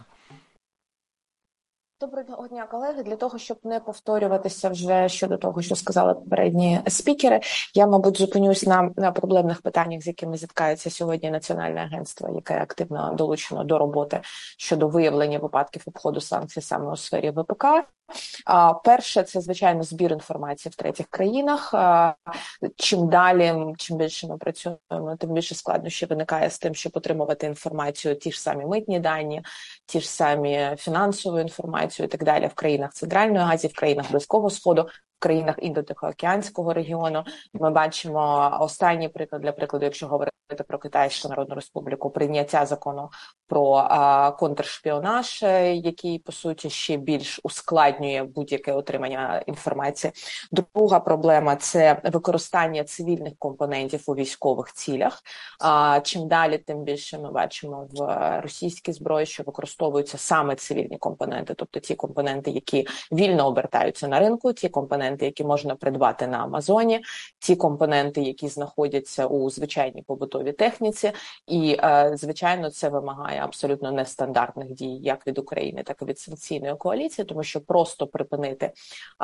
Доброго дня, колеги. Для того, щоб не повторюватися вже щодо того, що сказали попередні спікери, я, мабуть, зупинюсь на, на проблемних питаннях, з якими зіткається сьогодні Національне агентство, яке активно долучено до роботи щодо виявлення випадків обходу санкцій саме у сфері В П К. А, перше, це, звичайно, збір інформації в третіх країнах. А, чим далі, чим більше ми працюємо, тим більше складнощів виникає з тим, щоб отримувати інформацію, ті ж самі митні дані, ті ж самі фінансову інформацію і так далі в країнах Центральної Азії, в країнах Близького Сходу, в країнах Індо-Тихоокеанського регіону. Ми бачимо останній приклад, для прикладу, якщо говорити про Китайську Народну Республіку, прийняття закону про а, контршпіонаж, який, по суті, ще більш ускладнює будь-яке отримання інформації. Друга проблема – це використання цивільних компонентів у військових цілях. А, чим далі, тим більше ми бачимо в російській зброї, що використовуються саме цивільні компоненти, тобто ті компоненти, які вільно обертаються на ринку, ті компоненти, які можна придбати на Амазоні, ті компоненти, які знаходяться у звичайній побутовій техніці. І, звичайно, це вимагає абсолютно нестандартних дій як від України, так і від санкційної коаліції, тому що просто припинити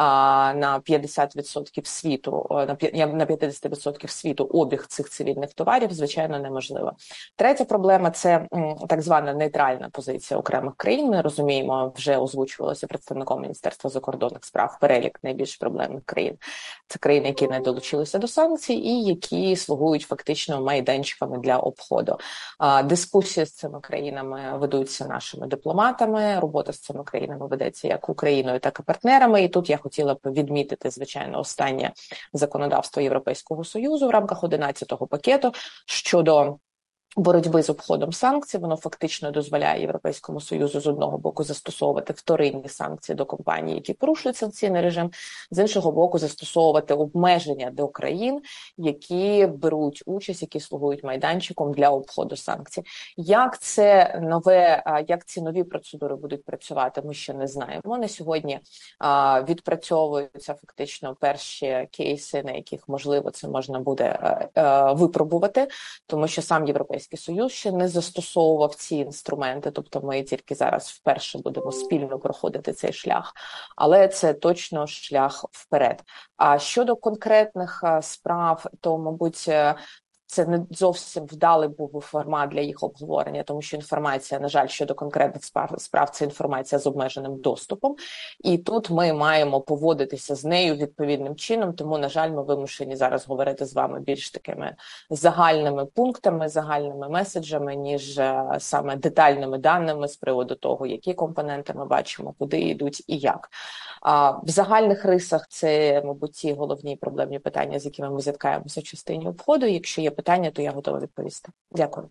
а, на п'ятдесят відсотків світу, на п'ятдесят відсотків світу обіг цих цивільних товарів, звичайно, неможливо. Третя проблема – це м, так звана нейтральна позиція окремих країн. Ми розуміємо, вже озвучувалося представником Міністерства закордонних справ перелік найбільш проблемних країн. Це країни, які не долучилися до санкцій і які слугують фактично майданчиками для обходу. А, дискусії з цими країнами ведуться нашими дипломатами, робота з цими країнами ведеться як Україною, так і партнерами. І тут я хотіла б відмітити, звичайно, останнє законодавство Європейського Союзу в рамках одинадцятого пакету щодо боротьби з обходом санкцій. Воно фактично дозволяє Європейському Союзу з одного боку застосовувати вторинні санкції до компаній, які порушують санкційний режим, з іншого боку застосовувати обмеження до країн, які беруть участь, які слугують майданчиком для обходу санкцій. Як це нове, як ці нові процедури будуть працювати, ми ще не знаємо. На сьогодні а, відпрацьовуються фактично перші кейси, на яких можливо це можна буде а, а, випробувати, тому що сам Європейський Союз ще не застосовував ці інструменти, тобто ми тільки зараз вперше будемо спільно проходити цей шлях, але це точно шлях вперед. А щодо конкретних справ, то, мабуть, це не зовсім вдалий був формат для їх обговорення, тому що інформація, на жаль, щодо конкретних справ, справ це інформація з обмеженим доступом. І тут ми маємо поводитися з нею відповідним чином, тому, на жаль, ми вимушені зараз говорити з вами більш такими загальними пунктами, загальними меседжами, ніж саме детальними даними з приводу того, які компоненти ми бачимо, куди йдуть і як. А в загальних рисах це, мабуть, ті головні проблемні питання, з якими ми зіткаємося в частині обходу. Якщо є питання, то я готова відповісти. Дякую.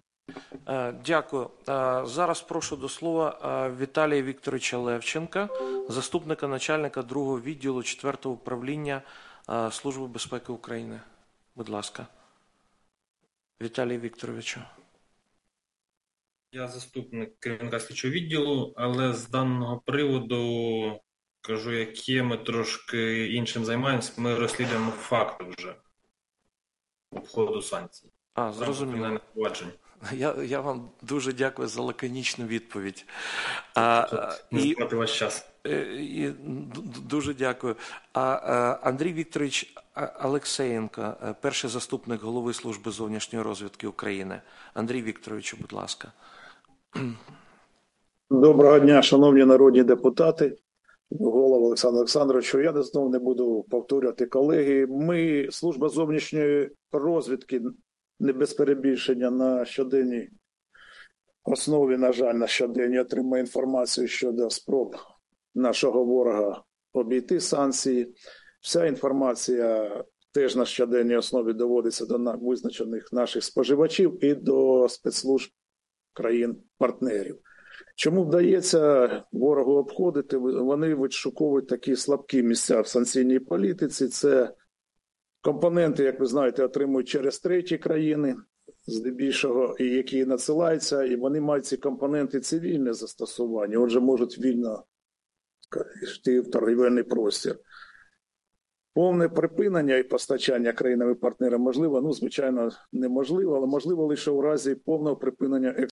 Дякую. Зараз прошу до слова Віталія Вікторовича Левченка, заступника начальника другого відділу четвертого управління Служби безпеки України. Будь ласка. Віталій Вікторовичу. Я заступник керівника слідчого відділу, але з даного приводу, кажу, як є, ми трошки іншим займаємося, ми розслідуємо факти вже обходу санкцій. А, зрозуміло. Я, я вам дуже дякую за лаконічну відповідь. А, і, ваш час. І, дуже дякую. А, а Андрій Вікторович Алексєєнко, перший заступник голови Служби зовнішньої розвідки України. Андрій Вікторович, будь ласка. Доброго дня, шановні народні депутати. Голова Олександр Олександрович, я знову не буду повторювати, колеги. Ми, Служба зовнішньої розвідки, не без перебільшення, на щоденній основі, на жаль, на щоденній отримує інформацію щодо спроб нашого ворога обійти санкції. Вся інформація теж на щоденній основі доводиться до визначених наших споживачів і до спецслужб країн-партнерів. Чому вдається ворогу обходити? Вони відшуковують такі слабкі місця в санкційній політиці. Це компоненти, як ви знаєте, отримують через треті країни, здебільшого, і які надсилаються, і вони мають ці компоненти цивільне застосування, отже, можуть вільно йти в торгівельний простір. Повне припинення і постачання країнами-партнерам можливо, ну, звичайно, неможливо, але можливо лише у разі повного припинення експорту.